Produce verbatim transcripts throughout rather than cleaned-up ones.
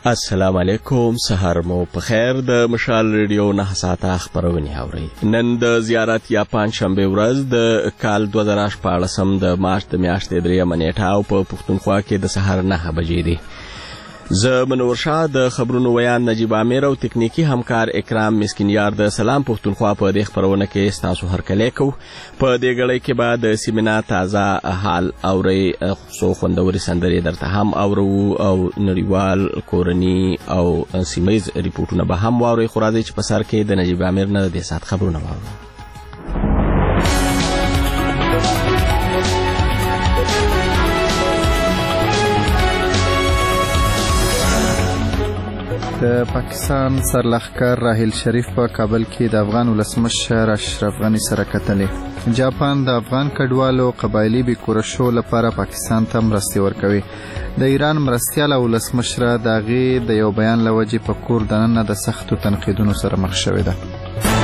السلام علیکم، سحر مو په خیر. د مشال ریډیو نه ساعته خبرونه اوري. نن د زیارت یا پنځ شنبه ورځ د کال دوه زره شپاړس د مارچ د میاشتې درې منېټه او په پښتونخوا کې د سحر نه بجې دي. زه منور شاه د خبرونو ویان نجیب امیر او تکنیکی همکار اکرام مسکینیار د سلام پښتونخوا په دې خبرونه کې ستاسو هرکلی کو. په دې غړي کې بعد د سیمنا تازه حال اوري خو خوندوري سندري درته هم اورو او نړیوال کورنی او سیمایز ریپورتونه به هم واوري. خو راځي چې په سر کې د نجیب امیر نه د سات خبرونه واورو. د پاکستان سرلښکر راحیل شریف په کابل کې د افغان ولسمشر اشرف غنی سره کتلې. جاپان د افغان کډوالو قبایلی بیکورشو لپاره پاکستان ته مرستې ورکوي. د ایران مرستیال ولسمشر د هغې د یو بیان له وجې په کور دننه د سختو تنقیدونو سره مخ شوې ده.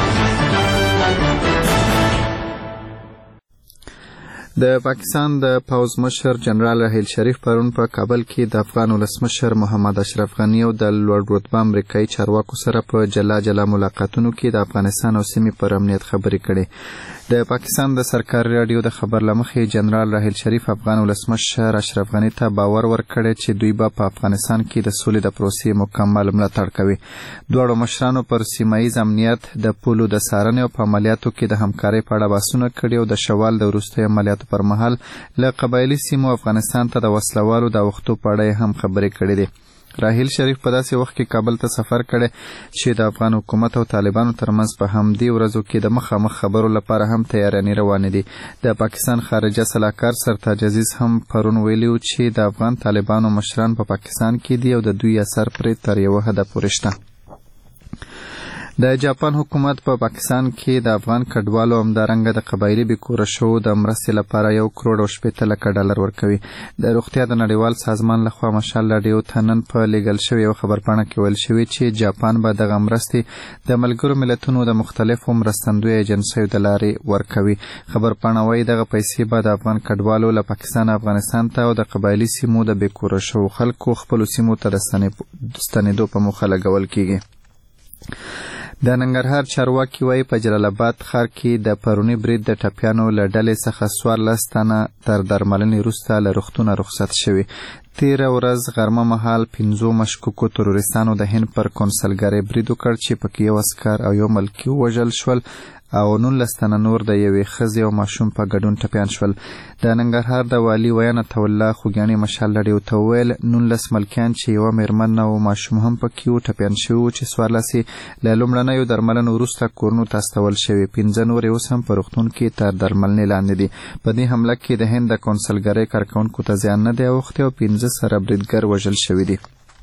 د پاکستان د پوځ مشر جنرال راحیل شریف پرون په کابل کې د افغان ولسمشر محمد اشرف غنی او د لوړ رتبه امریکایي چارواکو سره په جلا جلا ملاقاتونو کې د افغانستان او سیمې پر امنیت خبرې کړې. د پاکستان د سرکاري راډیو د خبر له مخې جنرال راحیل شریف افغان ولسمشر اشرف غنی ته باور ورکړی چې دوی به په افغانستان کې د سولې د پروسې مکمل ملاتړ کوي. دواړو مشرانو پر سیمایي امنیت، د پولو د څارنې او په عملیاتو کې د همکارۍ په اړه بحثونه کړي او د شوال د وروستیو عملیاتو پر مهال له قبایلی سیمو افغانستان ته د وسلوالو د وختو په اړه هم خبرې کړې دي. راحیل شریف په داسې وخت کې کابل ته سفر کړی چې د افغان حکومت او طالبانو ترمنځ په همدې ورځو کې د مخامخ خبرو لپاره هم تیارانې روانې دي. د پاکستان خارجه سلاکار سرتاج عزیز هم پرون ویلي و چې د افغان طالبانو مشران په پاکستان کې دي او د دوی اثر پرې تر یوه حده پورې شته. د جاپان حکومت په پا پاکستان کې د افغان کډوالو همدارنګه د قبایلي بیکورشو د مرستې لپاره یو کروڑ او شپېته لکه ډالر ورکوي. د روغتیا د نړیوال سازمان لخوا مشال راډیو ته نن په لیږل شوې یو خبرپاڼه کې ویل شوي چې جاپان به دغه مرستې د ملګرو ملتونو د مختلفو مرستندویو ایجنسیو د لارې ورکوي. خبرپاڼه وایي دغه پیسې به د افغان کډوالو له پاکستان افغانستان ته او د قبایلي سیمو د بیکورشو خلکو خپلو سیمو ته د ستنېدو په موخه لګول کیږي. د ننګرهار چارواکي وایي په جلال آباد ښار کې د پروني برید د ټپیانو له ډلې څخه څوارلس تنه تر درملنې وروسته له روغتونه رخصت شوي. تېره ورځ غرمه مهال پنځو مشکوکو تروریستانو د هند پر کونسلګرۍ برید وکړ چې پکې یو عسکر او یو ملکي ووژل شول او نولس تنه نور د یوې ښځې او ماشوم په ګډون ټپیان شول. د ننګرهار د والي ویان عطا الله خوږیاڼي مشال راډیو ته وویل نولس ملکیان چې یوه مېرمن او ماشوم هم پکې وو ټپیان شوي وو چې څوارلس یې له لومړنیو درملنو وروسته کورونو ته استول شوي. پنځه نور یې اوس هم په روغتون کې تر درملنې لاندې دي. په دې حمله کې د هند د کونسلګرۍ کارکوونکو ته زیان نه دی اوښتی او پنځه سره بریدګر وژل شوي دي.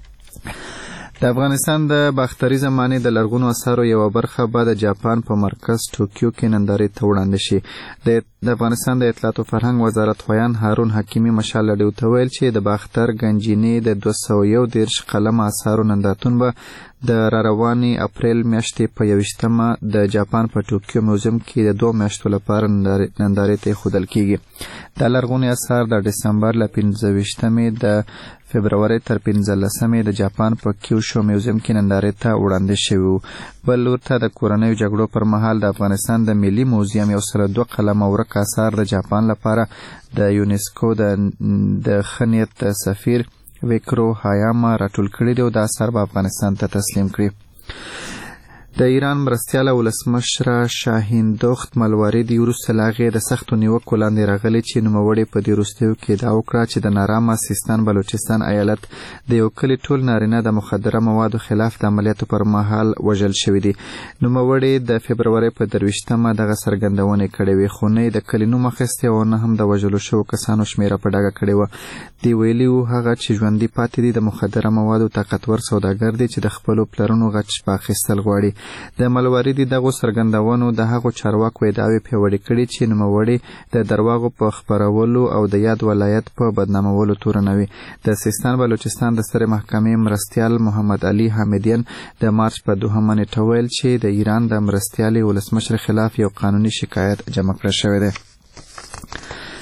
د افغانستان د باختري زمانې د لرغونو اثارو یوه برخه به د جاپان په مرکز ټوکیو کې نندارې ته وړاندې شي. د افغانستان د اطلاعات او فرهنګ وزارت خویان هارون حکیمي مشال راډیو ته ویل چې د باختر ګنجینې د دوه سوه یو دېرش قلمه اثارو نندارتون به د راروانې اپریل میاشتې په یویشتمه د جاپان په ټوکیو میوزیم کې د دوه میاشتو لپاره نندارې ته ایښودل کېږي. دا لرغوني اثار د ډسمبر له پنځه ویشتمې د فبرورۍ تر پنځلسمې د جاپان په کیوشو میوزیم کې نندارې ته وړاندې شوي وو. بل لور ته د کورنیو جګړو پر مهال د افغانستان د ملي موزیم یو سل دوه قلمه ورک اثار د جاپان لپاره د یونیسکو د ښه نیت د سفیر ویکرو هایاما راټول کړي دي او دا اثار به افغانستان ته تسلیم کړي. د ایران مرستیاله ولسمشره شاهین دخت ملواردي وروسته له هغې د سختو نیوکو لاندې راغلي چې نوموړې په دې وروستیو کې ادعا وکړه چې د نارامه سیستان بلوچستان ایالت د یو کلي ټول نارینه د مخدره موادو خلاف د عملیاتو پر مهال وژل شوي دي. نوموړې د فبرورۍ په درویشتمه دغه څرګندونې کړې وې خو نه یې د کلي نوم اخیستی او نه هم د وژلو شوو کسانو شمېره په ډاګه کړې وه. دوی ویلي وو هغه چې ژوندي پاتې دي د مخدره موادو طاقتور سوداګر دي چې د خپلو پلرونو غچ په اخیستل غواړي. د ملواردي دغو څرګندونو د هغو چارواکو ادعاوې پیاوړې کړي چې نوموړې د درواغو په خپرولو او د یاد ولایت په بدنامولو تورنوي. د سیستان بلوچستان د سترې محکمې مرستیال محمد علي حامدین د مارچ په دوهمه نیټه ویل چې د ایران د مرستیالې ولسمشر خلاف یو قانوني شکایت جمع کړی شوی دی.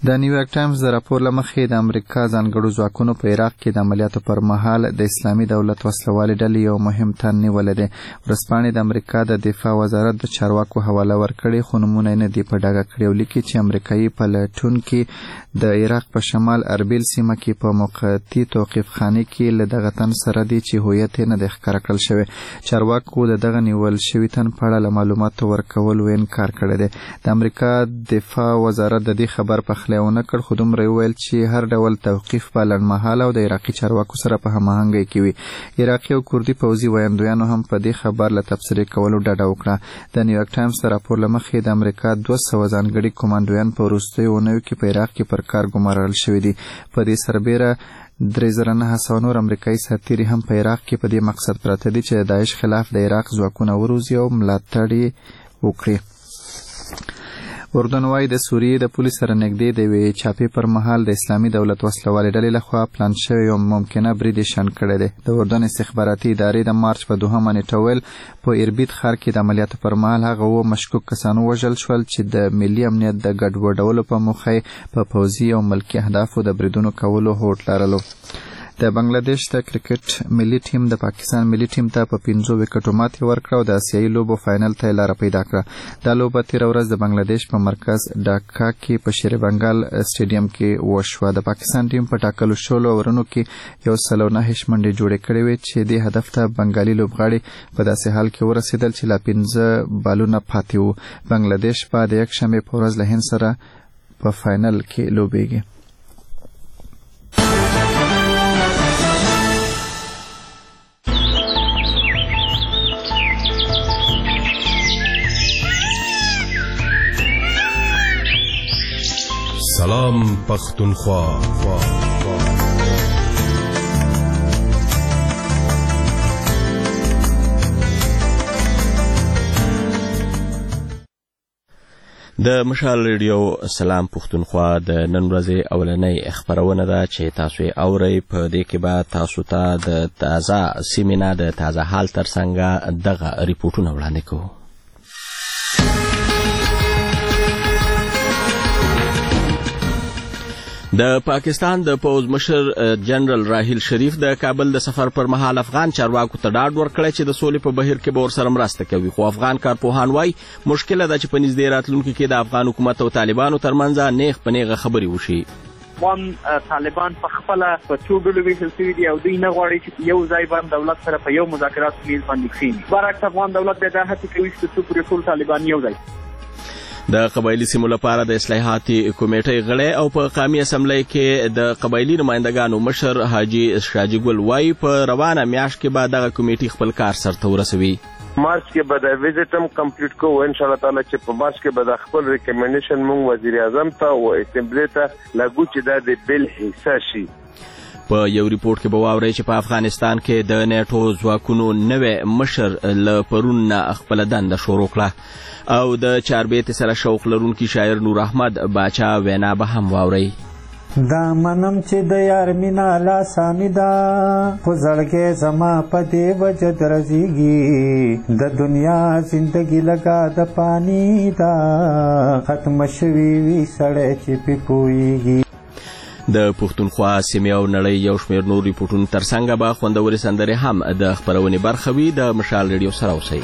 د نیویارک ټایمز د راپور له مخې د امریکا ځانګړو ځواکونو په عراق کې د عملیاتو پر مهال د اسلامي دولت وسلوالې ډلې یو مهم تن نیولی دی. ورځپاڼې د امریکا د دفاع وزارت د چارواکو حواله ورکړې، خو نومونه یې نه دي په ډاګه کړي او لیکي چې امریکایي پلټونکي د عراق په شمال اربیل سیمه کې په موقتي توقیف خانه کې له دغه تن سره دی چې هویت یې نه دی ښکاره کړل شوی. چارواکو د دغه نیول شوي تن په اړه له معلوماتو ورکولو انکار کړی دی. د امریکا دفاع وزارت د دې خبر په ونه کړ، خو دومره ویل چې هر ډول توقیف به لنډمهاله او د عراقي چارواکو سره په هماهنګۍ کې وي. عراقي او کردي پوځي ویاندویانو هم په دې خبر له تبصرې کولو ډډه وکړه. د نیویارک ټایمز د راپور له مخې د امریکا دوه سوه ځانګړي کمانډویان په وروستیو اونیو کې په عراق کې پر کار ګمارل شوي دي. په دې سربیره درې زره نهه سوه نور امریکایي سرتیري هم په عراق کې په دې مقصد پراته دي چې د داعش خلاف د عراق ځواکونه وروزي او ملاتړ یې وکړي. اردن وايي د سوریې د پولیس سره نږدې د یوې چاپې پر مهال د اسلامي دولت وسلوالې ډلې لخوا پلان شوی یو ممکنه برید یې شنډ کړی دی. د اردن استخباراتي ادارې د مارچ په دوهمه نیټه ویل په اربیل ښار کې د عملیاتو پر مهال هغه اووه مشکوک کسان ووژل شول چې د ملي امنیت د ګډوډولو په موخه یې په پوځي او ملکي اهدافو د بریدونو کولو هوډ لرلو. د بنگلاديش د کرکټ ملي ټیم د پاکستان ملي ټیم ته په پنځو وکټو ماتې ورکړه او د اسیایي لوبو فاینل ته لاره پیدا کړه. دا لوبه تېره ورځ د بنگلاديش په مرکز ډاکا کې په شیر بنگال سټیډیم کې وشوه. د پاکستان ټیم په ټاکلو شلو اورونو کې یو سل او نهه منډې جوړې کړې وې چې دې هدف ته بنگالي لوبغاړي په داسې حال کې ورسېدل چې لا پنځه بالونه پاتې وو. بنگلاديش په د یکشنبې په ورځ له هند سره په فاینل کې لوبېږي. سلام پختونخوا. د مشال ریډیو سلام پختونخوا د نن ورځې اولنۍ خبرونه ده چې تاسو یې اورئ. په دې کې به تاسو ته د تازه سیمې نه د تازه حال ترڅنګ دغه ریپورټونه وړاندې کوو. د پاکستان د پوځ مشر جنرال راحیل شریف د کابل د سفر پر مهال افغان چارواکو ته ډاډ ورکړی چې د سولې په بهیر کې به ورسره مرسته کوي، خو افغان کارپوهان وایي مشکله ده چې په نږدې راتلونکي کې د افغان حکومت او طالبانو ترمنځ نیغ په نیغه خبرې وشي. افغان طالبان په خپله په څو ډلو ویشل شوي دي او دوی نه غواړي چې یو ځای باندې دولت سره په یو مذاکراتو میز باندې کښېني. برعکس افغان دولت بیا دا هڅې کوي چې څو پورې ټول طالبان یو ځای. د قبایلي سیمو لپاره د اصلاحاتي کمیټې غړی او په قومي اسمبلی کې د قبایلي نمایندګانو مشر حاجي شاجي ګل وایي په روانه میاشت کې به دغه کمیټې خپل کار سرته ورسوي. مارچ کې به د ویزټ هم کمپلیټ کوو ان شاء الله تعالی چې په مارچ کې به د خپل ریکمنډیشن مونږ وزیر اعظم ته او اسمبلی ته لاګو چې دا د بل حصہ شي. په یو ریپورت کې به واورئ چې په افغانستان کې د نیټو ځواکونو نوی مشر له پرون نه خپله دنده شروع کړه او د چاربیتې سره شوق لرونکي شاعر نور احمد باچا وینا به هم واورئ. دا منم چې د یار مینا لاساني ده په زړګې زما په دې وجه درځېږي د دنیا زندګي لکه د پانی ده ختمه شوي وي سړی چې پې پوهېږي. د پښتونخوا سیمې او نړۍ یو شمېر نور ریپورټونو ترڅنګ به خوندورې سندرې هم د خپرونې برخه وي. د مشال ریډیو سره اوسئ.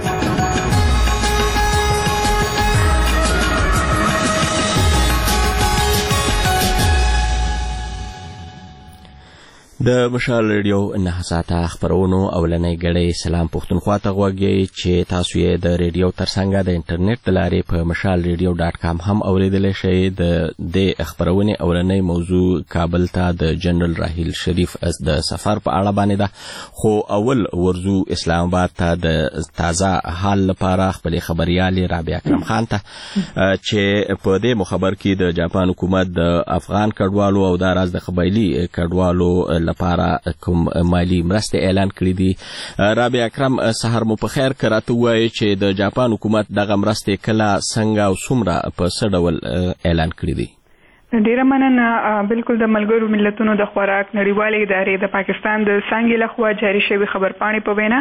د مشال ریډیو نه ساعته خبرونو اولنۍ ګړۍ سلام پښتونخوا ته غوږ یې چې تاسو یې د ریډیو ترڅنګ د انټرنیټ د لارې په مشال ریډیو ډاټ کام هم اوریدلی شئ. د دې خبرونې اولنۍ موضوع کابل ته د جنرال راحیل شریف د سفر په اړه باندې ده، خو اول ورزو اسلام آباد ته د تازه حال لپاره خپلې خبریالې رابعه اکرم خان ته چې په دې مخبر کې د جاپان حکومت د افغان کډوالو او دا راز د قبایلي کډوالو لپاره کوم مالی مرستې اعلان کړي دي. رابعه اکرم سهار مو په خیر که راته ووایئ چې د جاپان حکومت دغه مرستې کله څنګه او څومره په څه ډول اعلان کړي دي؟ ډیره مننه. بالکل د ملګرو ملتونو د خوراک نړیوالې ادارې د پاکستان د څانګې لخوا جاري شوی خبرپاڼې په وینا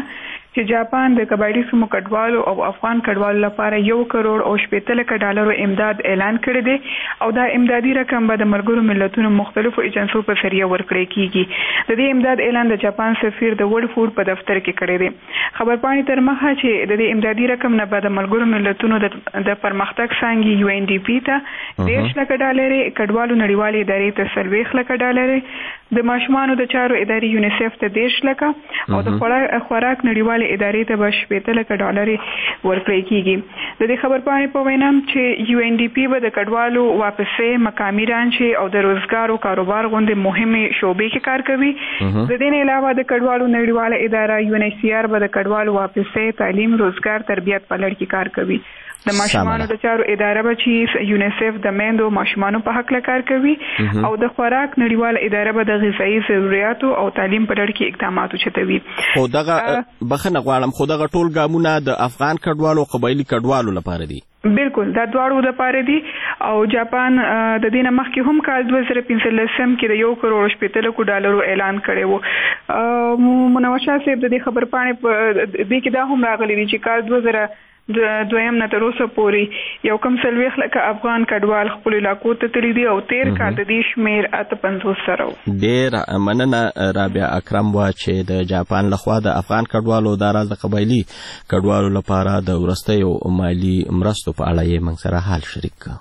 چې جاپان د قبایلی سیمو کډوالو او افغان کډوالو لپاره یو کروڑ او شپږ لک ډالرو امداد اعلان کړی دی او دا امدادي رقم به د ملګرو ملتونو مختلفو ایجنسیو په ذریعہ ورکړی کیږي. د دې امداد اعلان د جاپان سفیر د ورلد فود په دفتر کې کړی دی. خبرپاڼې تر مخه چې د دې امدادي رقم نه به د ملګرو ملتونو د پرمختګ څانګې یو ان ډي پی ته دېرش لک ډالرې، کډوالو نړیوالې ادارې ته څلوېښت لک ډالرې، د ماشومانو د چارو ادارې یونیسف ته دېرش لک او د خوراک نړیوالې ادارې ته به شپېته لکه ډالرې ورکړی کیږي. د دې خبرپاڼې په وینا چې یو ان ډي پی به د کډوالو واپسې مقامي رانچې او د روزګار او کاروبار غوندې مهمې شعبې کې کار کوي. د دې نه علاوه د کډوالو نړیواله اداره یو ان ایچ سی آر به د کډوالو واپسې تعلیم، روزګار، تربیت په لړ کې کار کوي. د ماشومانو د چارو اداره به چې یونیسف د میندو ماشومانو په حق کار کوي او د خوراک نړیواله اداره به د غذایی ضرورتو او تعلیم په لړ کې اقدامات وچتوي. خو دغه بخنه غواړم خو دغه ټول ګامونه د افغان کډوالو او قبایلی کډوالو لپاره دي. بالکل دا دواړو د پاره دي او جاپان د دې نه مخکې هم کال دوه زره پنځلسم کې د یو کروڑ شپېته لکو ډالرو اعلان کړی و. منور شاه صاحب د دې خبرپاڼې په دې کې دا هم راغلی دی چې کال دوه زره دویم نه تر اوسه پورې یو کم څلوېښت لکه افغان کډوال خپل علاقو ته تللي دي او تیر کال د دې شمېر اته پنځوس سره و. ډېر مننه رابعه اکرم وه چې د جاپان لخوا د افغان کډوالو دا راز د قبایلي کډوالو لپاره د وروستیو مالي مرستو په اړه یې موږ سره حال شریک کړ.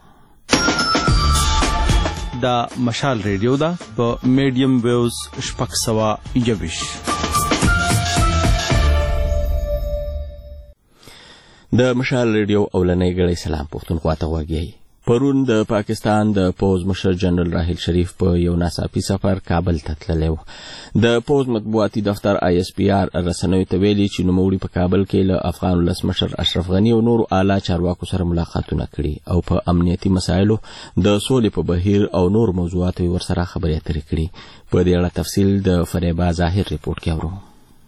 دا مشال ریډیو ده په میډیم ویوز شپږ سوه یوویشت. د مشال ریډیو اولنۍ غړی سلام پښتونخوا ته غوږی. پرون د پاکستان د پوز مشر جنرال راحیل شریف په یو ناڅاپي سفر کابل ته تللی و. د پوز مطبوعاتي دفتر آی اس پی آر رسنیو ته ویلي چې نوموړي په کابل کې له افغان ولسمشر اشرف غني او نورو اعلی چارواکو سره ملاقاتونه کړي او په امنیتي مسایلو د سولې په بهیر او نور موضوعاتو ورسره خبرې اترې کړي. په دې اړه تفصیل د فریبا ظاهر ریپورت کې اورو.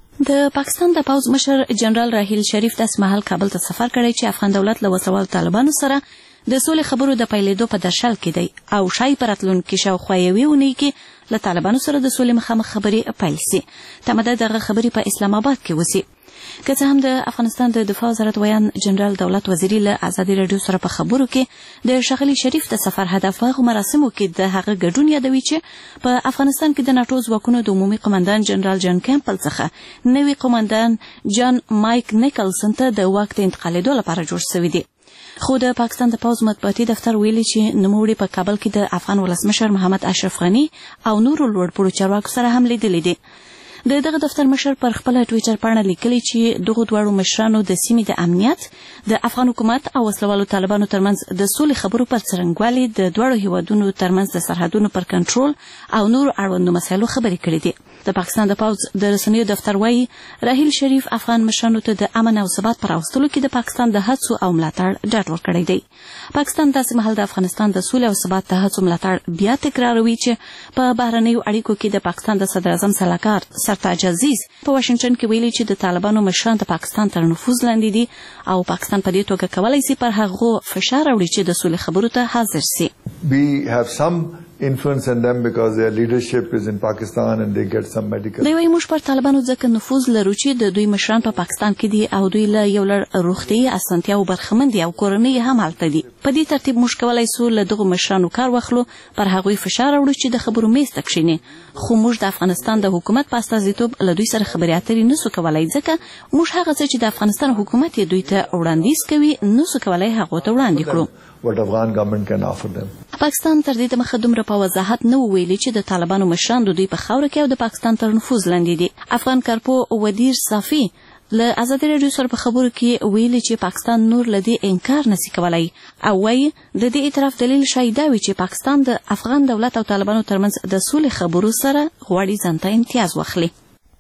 د پاکستان د پوز مشر جنرال راحیل شریف د اسمحال کابل ته سفر کړی چې افغان دولت له وسوال طالبانو سره د سولې خبرو د پیلېدو په درشل کې دی او شای پراتلونکو شاوخوا یوې اونۍ کې له طالبانو سره د سولې مخامخ خبرې پیل سي. تمه ده دغه خبرې په اسلام آباد کې وسی. که څه هم د افغانستان د دفاع وزارت ویان جنرال دولت وزیری له ازادي رادیو سره په خبرو کې د ښاغلي شریف د سفر هدف هغه مراسمو کې د هغه ګډون یادوي چې په افغانستان کې د ناتو ځواکونو د عمومي قومندان جنرال جان کیمپل څخه نوي قومندان جان مایک نیکلسن ته د واک د انتقالېدو لپاره جوړ شوی دی. خو د پاکستان د پوز مطبوعاتي دفتر ویلي چې نوموړي په کابل کې د افغان ولسمشر محمد اشرف غني او نورو لوړپوړو چارواکو سره هم لیدلي دي. د دغه دفتر مشر پر خپل ټویټر باندې لیکلي چې دغه دواړو مشرانو د سیمې د امنیت، د افغان حکومت او وسلوالو طالبانو ترمنځ د سولې خبرو پر څرنګوالي، د دواړو هیوادونو ترمنځ د سرحدونو پر کنټرول او نور اړوندو مسایلو خبرې کړې دي. د پاکستان د پوز د رسنیو دفتر وایي راحیل شریف افغان مشرانو ته د امن او ثبات پر راوستلو کې د پاکستان د هڅو او ملاتړ ډاډ ورکړی دی. پاکستان داسې مهال د افغانستان د سولې او ثبات د هڅو ملاتړ بیا تکراروي چې په بهرنیو اړیکو کې د پاکستان د صدر اعظم سلاکار سرتاج عزیز په واشنگټن کې ویلي چې د طالبانو مشران د پاکستان تر نفوذ لاندې دي او پاکستان په دې توګه کولی شي پر هغو فشار راوړي چې د سولې خبرو ته حاضر شي. We have some influence on them because their leadership is in Pakistan and they get some medical. دوی موږ پر طالبانو ځکه نفوذ لرو چې د دوی مشران په پاکستان کې دي او دوی له یو لړ روغتیايي اسانتیاو برخمن دي او کورنۍ هم هلته دي. په دې ترتیب موږ کولی شو له دغو مشرانو کار واخلو، پر هغوی فشار راوړو چې د خبرو میز ته کښیني. خو موږ د افغانستان د حکومت په استازیتوب له دوی سره خبرې اترې نسو کولی ځکه موږ هغه څه چې د افغانستان حکومت یې دوی ته وړاندیز کوي نسو کولی هغو ته وړاندې کړو. What Afghan government can offer them. پاکستان تر دې دمخه دومره په وضاحت نه ویلي چې د طالبانو مشران د دوی په خاوره کې او د پاکستان تر نفوذ لاندې دي. افغان کارپو ودیر صافي له ازادي رادیو سره په خبرو کې ویلي چې پاکستان نور له دې انکار نشي کولای او وايي د دې اعتراف دلیل شاید دا وي چې پاکستان د افغان دولت او طالبانو ترمنځ د سولې خبرو سره غواړي ځان ته امتیاز واخلي.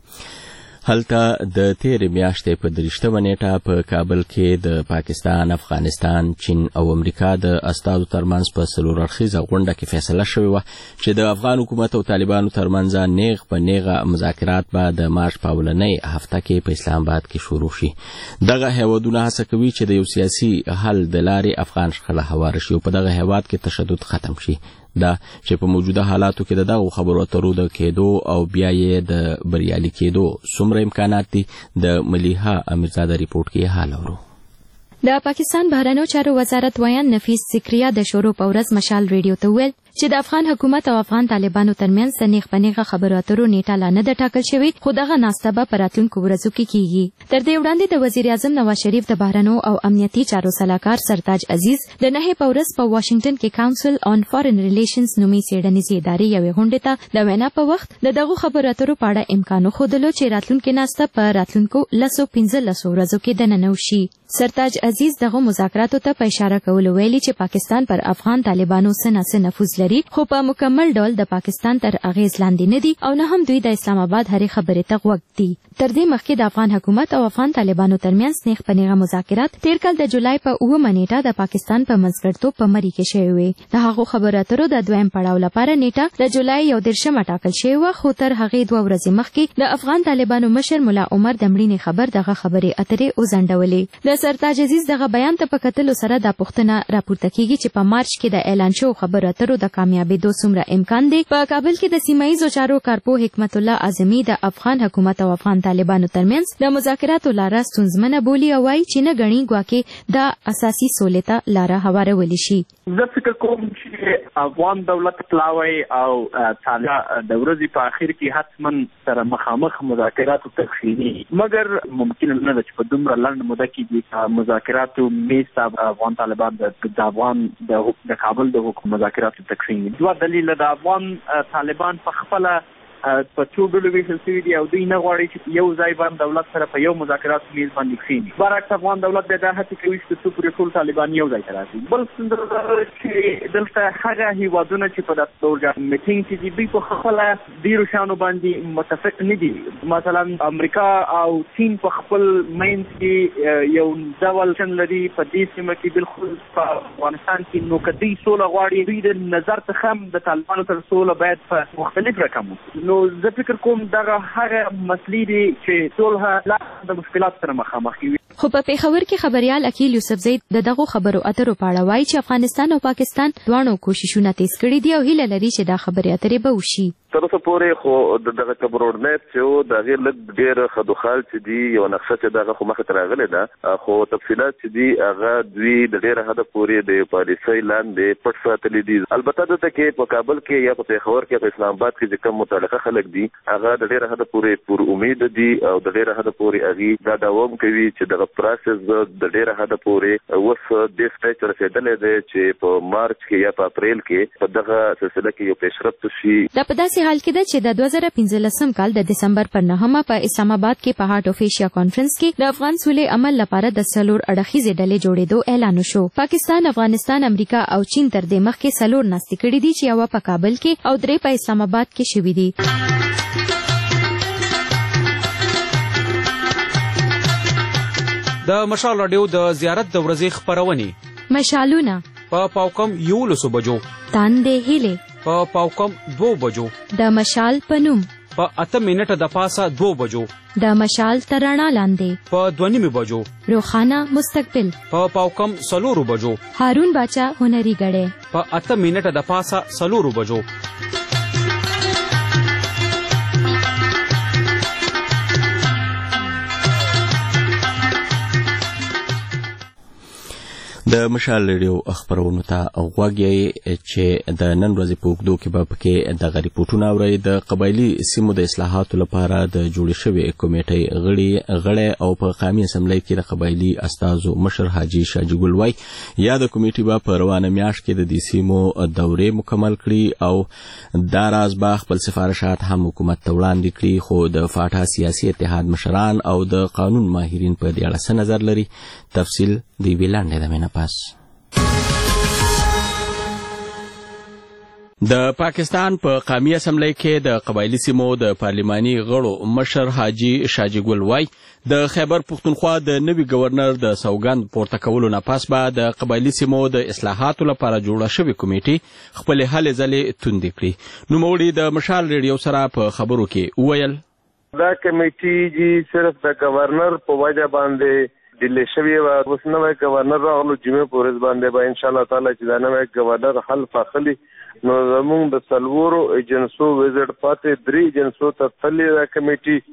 هلته د تیرې میاشتې په دریشتمه نیټه په کابل کې د پاکستان، افغانستان، چین او امریکا د استازو ترمنځ په څلور اړخیزه غونډه کې فیصله شوې وه چې د افغان حکومت او طالبانو ترمنځ نیغ په نیغه مذاکرات به د مارچ په اولنۍ هفته کې په اسلام آباد کې شروع شي. دغه هیوادونه هڅه کوي چې د یو سیاسي حل د لارې افغان شخړه هواره شي او په دغه هیواد کې تشدد ختم شي. دا چې په موجوده حالاتو کې د دغو خبرو اترو د کېدو او بیا یې د بریالي کېدو څومره امکانات دي د ملیحه امیرزاده ریپورټ کې حال اورو. د پاکستان بهرنیو چارو وزارت ویان نفیس سکریا د شروع په ورځ مشال ریډیو ته ویل چې د افغان حکومت او افغان طالبانو ترمنځ د نیغ په نیغه خبرو اترو نیټه لا نه ده ټاکل شوې، خو دغه ناسته به په راتلونکو ورځو کې کیږي. تر دې وړاندې د وزیر اعظم نواز شریف د بهرنیو او امنیتي چارو سلاکار سرتاج عزیز د نهې په ورځ په واشنگټن کې کاونسل آن فارن ریلیشنز نومي څېړنیزې ادارې یوې غونډې ته د وینا په وخت د دغو خبرو اترو په اړه امکان وښودلو چې راتلونکې ناسته په راتلونکو لسو پنځلسو ورځو کې دننه وشي. سرتاج عزیز دغه مذاکراتو ته په اشاره کولو ویلي چې پاکستان پر افغان طالبانو څه ناڅه نفوذ لري، خو په مکمل ډول د پاکستان تر اغیز لاندې نه دي او نه هم دوی د اسلام آباد هرې خبرې ته غوږ دي. تر دې مخکې د افغان حکومت او افغان طالبانو ترمنځ نیغ په نیغه مذاکرات تیر کال د جولای په اوومه نیټه د پاکستان په منځګړیتوب په مری کې شوې وې. د هغو خبرو اترو د دویم پړاو لپاره نیټه د جولای یو دېرشمه ټاکل شوې وه، خو تر هغې دوه ورځې مخکې د افغان طالبانو مشر ملا عمر د مړینې خبر دغه خبرې اترې وځنډولې. د سرتاج عزیز دغه بیان ته په کتلو سره دا پوښتنه راپورته کیږي چې په مارچ کې د اعلان شوو خبرو اترو د کامیابېدو څومره امکان دی. په کابل کې د سیمه ییزو چارو کارپوه حکمت الله اعظمي د افغان حکومت او افغان طالبانو ترمنځ د مذاکراتو لاره ستونزمنه بولي او وایي چې نه ګڼي ګواکې دا اساسي سولې ته لاره هوارولی شي. زه فکر کوم چې افغان دولت پلاوی او طالبان د ورځې په اخر کې حتمن سره مخامخ مذاکراتو تخینی، مګر ممکن نه ده چې په دومره لنډ موده کې د مذاکراتو میز ته افغان طالبان د افغان د کابل د حکومت مذاکراتو تخینی. دوه دلیل د افغان طالبان په خپل په څو ډلو ویشل شوي دي او دوی نه غواړي چې یو ځای باندې دولت سره په یو مذاکراتو میز باندې کښېني. برعکس افغان دولت بیا دا هڅې کوي چې څو پورې ټول طالبان یو ځای ته راشي. بل چې دلته هغه هیوادونه چې په داسې ډول میټینګ کې دي دوی په خپله ډېرو شیانو باندې متفق نه دي. مثلا امریکا او چین په خپل منځ کې یو ډول شن لري په دې سیمه کې، بالخصوص په افغانستان کې. نو که دوی سوله غواړي، دوی د نظر څخه هم د طالبانو سره سوله باید په مختلف رقم وکړي. نو زه فکر کوم دغه هغه مسلې دي چې صلح لا د مشکلات سره مخامخ وي. خو په پیښور کې خبريال اکیل یوسفزی د دغو خبرو اترو په اړه وایي چې افغانستان او پاکستان دواړو کوششونه تیز کړي دي او هیله لري چې دا خبرې اترې به وشي. تر اوسه پورې خو دغه کبرورنیت چې د هغې لږ ډېر خدوخال چې دي یو نقشه چې دغه خو مخې ته راغلې ده، خو تفصیلات چې دي هغه دوی د ډېره حده پورې د پالیسۍ لاندې پټ ساتلي دي. البته دلته کې په کابل کې یا په پیښور کې په اسلام آباد کې چې کوم متعلقه خلک دي هغه د ډېره حده پورې پر امید دي او د ډېره حده پورې هغې دا دوام کوي چې دغه پروسس د ډېره حده پورې اوس دې سټیج ته رسېدلی دی چې په مارچ کې یا په اپریل کې په دغه سلسله کې یو پیشرفت شي. دا په داسې حال کې ده چې د دوه زره پنځلسم کال د دسمبر پر نهمه په اسلام آباد کې په هارت اف ایشیا کانفرنس کې د افغان سولې عمل لپاره د څلور اړخیزې ډلې جوړېدو اعلان وشو. پاکستان، افغانستان، امریکا او چین تر دې مخکې څلور ناستې کړي دي چې یوه په کابل کې او درې په اسلام آباد کې شوي دي. د مشال راډیو د زیارت د ورځې خپرونې مشالونه په پاوکم یولسو بجو، تاندې هیلې په پاوکم دو بجو، د مشال په نوم په اته منټه د پاسه دو بجو، د مشال تر رڼا لاندې په دوه نیمې بجو، روښانه مستقبل په پاوکم څلورو بجو، هارون باچا هنري غړی په اته منټه د پاسه څلورو بجو. د مشال ریډیو خبرونو ته غوږ یې چې د نن ورځې په اوږدو کې به پکې دغه ریپورټونه اورئ. د قبایلي سیمو د اصلاحاتو لپاره د جوړې شوې کمیټۍ غړي غړی او په قامي اسمبلی کې د قبایلي استازو مشر حاجي شاجي ګل وای یا د کمیټې به په روانه میاشت کې د دې سیمو دورې مکمل کړي او دا راز به خپل سفارشات هم حکومت ته وړاندې کړي. خو د فاټا سیاسي اتحاد مشران او د قانون ماهرین په دې اړه څه نظر لري؟ تفصیل د یوې لنډې دمې نه پس. د پاکستان په قومي اسمبلی کې د قبایلي سیمو د پارلماني غړو مشر حاجي شاجي ګل وای د خیبر پښتونخوا د نوي گورنر د سوګند پورته کولو نه پس به د قبایلي سیمو د اصلاحاتو لپاره جوړه شوې کمیټې خپل هلې ځلې توندې کړي. نوموړي د مشال ریډیو سره په خبرو کې وویل دا کمیټې جی صرف د گورنر په وجه باندې ډیلې شوی و. اوس نوی گورنر راغلو جمعې په ورځ باندې به ان شاء الله تعالی چې دا نوی گورنر حل فاخلي نو زموږ د څلورو ایجنسو وزټ پاتې درې ایجنسو ته تللی دا کمیټي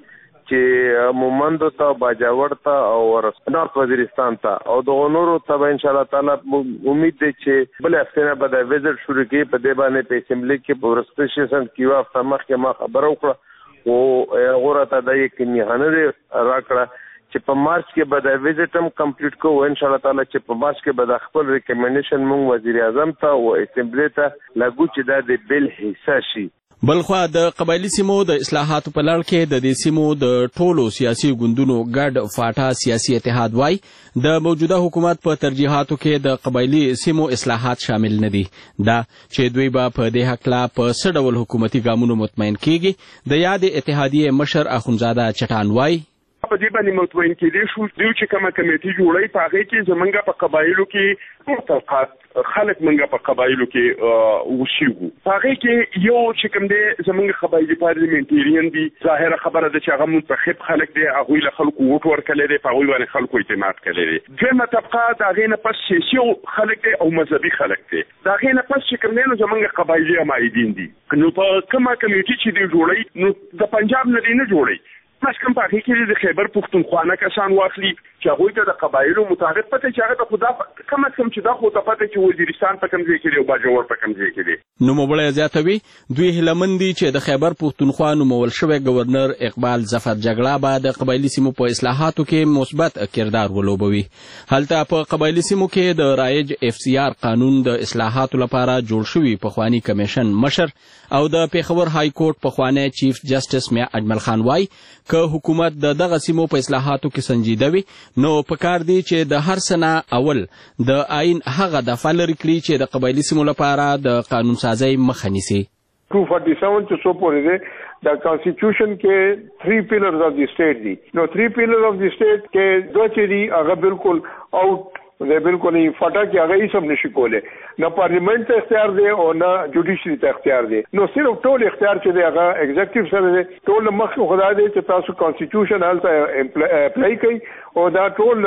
چې مومندو ته باجاوړ ته او نارت وزیرستان ته او د نورو ته به ان شاء الله تعالی امید دی چې بل هفته نه به د وزټ شروع کړي. په دې باندې په اسمبلی کې په ورسپیشن کې یو هفته مخکې ما خبره وکړه او غوړه ته د یک نهانه راکړه چې په مارچ کې به د وزټ هم کمپلیټ کوو ان شاء الله تعالی چې په مارچ کې به د خپل ریکمنډیشن مونږ وزیر اعظم ته او اسمبلی ته لاګو چې دا د بل حصہ شي. بلخوا د قبایلی سیمو د اصلاحاتو په لړ کې د دې سیمو د ټولو سیاسي ګوندونو ګډ فاټا سیاسي اتحاد وای د موجوده حکومت په ترجیحاتو کې د قبایلی سیمو اصلاحات شامل نه دي. دا چې دوی به په دې حق لا په څه ډول حکومتي ګامونو مطمئن کیږي. د یاد اتحادیې مشر اخونزاده چټان وای په دې باندې مطمئن کېدی شو دوی چې کومه کمیټي جوړی په هغه کې زمونږ په قبایلو کې طبقات خلک منګه په قبایلو کې وشيو. په هغه کې یو چې کوم دی زمونږ قبایلی پارلیمنټریان دي ظاهره خبره ده چې هغه منتخب خلک دي هغه له خلکو ووټ ورکړي دي په هغه باندې خلکو اعتماد کړي دي. دویمه طبقه دا غینه پس سیاسي خلک دي او مذهبي خلک دي. دا غینه پس چې کوم دی زمونږ قبایلی مایدین دي. نو په کومه کمیټي چې دی جوړی نو د پنجاب نه دی نه جوړی ماش کوم په کې د خیبر پښتونخوا نه کسان واخلي چې هغه ته د قبایلو مطابق پته چې هغه خدا کوم څه چې دا خو ته پته چې وزیرستان په کوم ځای کې دی او باجوړ په کوم ځای کې دی. نو مبړی زیاتوي دوی هلمندي چې د خیبر پښتونخوا نومول شوی گورنر اقبال ظفر جګړه به د قبایلی سیمو په اصلاحاتو کې مثبت کردار ولوبوي. هلته په قبایلی سیمو کې د رایج اف سی آر قانون د اصلاحاتو لپاره جوړ شوی پخوانی کمیشن مشر او د پیښور های کورټ پخوانی چیف جسټس میا اجمل خان وای که حکومت د دغه سیمو په اصلاحاتو کې سنجیده وي نو پکار دی چې د هر سنه اول د آئین هغه دفعه لري کړي چې د قبایلی سیمو لپاره د قانون سازی مخه نیسي. two forty-seven چې څو پورې دی د کانسټیټیوشن کې three pillars of the state دي. نو three pillars of the state کې دوه چې دي هغه بالکل آؤٹ دی بالکل یې فټا کې هغه هیڅ هم نشي کولی. نه پارلیمنت ته اختیار دی او نه جوډیشري ته اختیار دی. نو صرف ټول اختیار چې دی هغه ایگزیکټیو سره دی. ټول مخکې خدا دی چې تاسو کانسټیټیوشن هلته اپلای کوي او دا ټول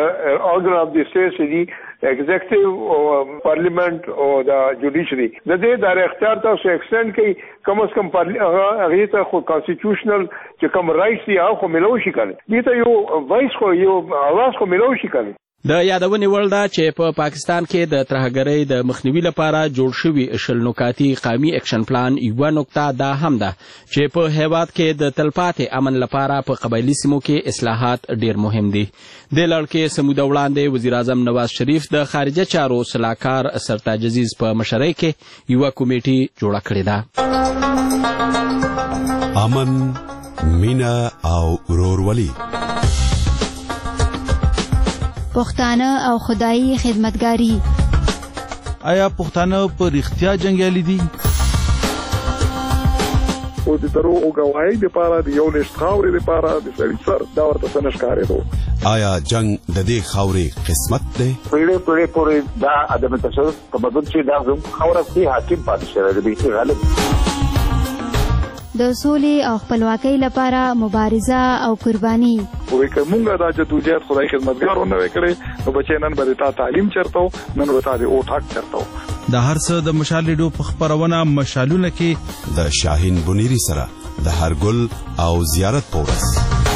ارګن اف دی سټیټ چې دي ایگزیکټیو او پارلیمنت او دا جوډیشري د دې دا اختیار تاسو ایکسټند کوي کم از کم هغه ته خو کانسټیټیوشنل چې کوم رائټس دي هغه خو ملو شي کوي. دې ته یو وایس خو یو اواز خو ملو شي کوي. د یادونې وړ ده چې په پاکستان کې د ترهګرۍ د مخنیوي لپاره جوړ شوي شل نکاتي قومي اکشن پلان یوه نقطه دا هم ده چې په هیواد کې د تلپاتې امن لپاره په قبایلي سیمو کې اصلاحات ډیر مهم دي. د لړ کې سموده وړاندې وزیر اعظم نواز شریف د خارجه چارو سلاکار سرتاج عزیز په مشرۍ کې یوه کمیټي جوړه کړې ده. امن، مینا او ورورولي، پښتانه او خدایي خدمتګاری. آیا پښتانه په رښتیا جنگیالي دي؟ او د درو او غواړي د پاره د یو لښت خاورې د پاره د سړي سر دا ورته څنګه ښکارېدو. آیا جنگ د دې خاورې قسمت دی؟ پیړې پیړې پورې دا ادم تشدد تمدن چې دا زم خاوره کې حاکم پاتې شوی دی غالب. د سولې او خپلواکۍ لپاره مبارزه او قرباني. وې کومه دا چې توجیهات خدای خدمتګارونه وکړي نو بچی نن به تا تعلیم چرته نن به تا د او ټاک چرته. د هر څه د مشال ریډیو په خبرونه مشالونه کې د شاهین بنيري سره د هرګل او زیارت پورس.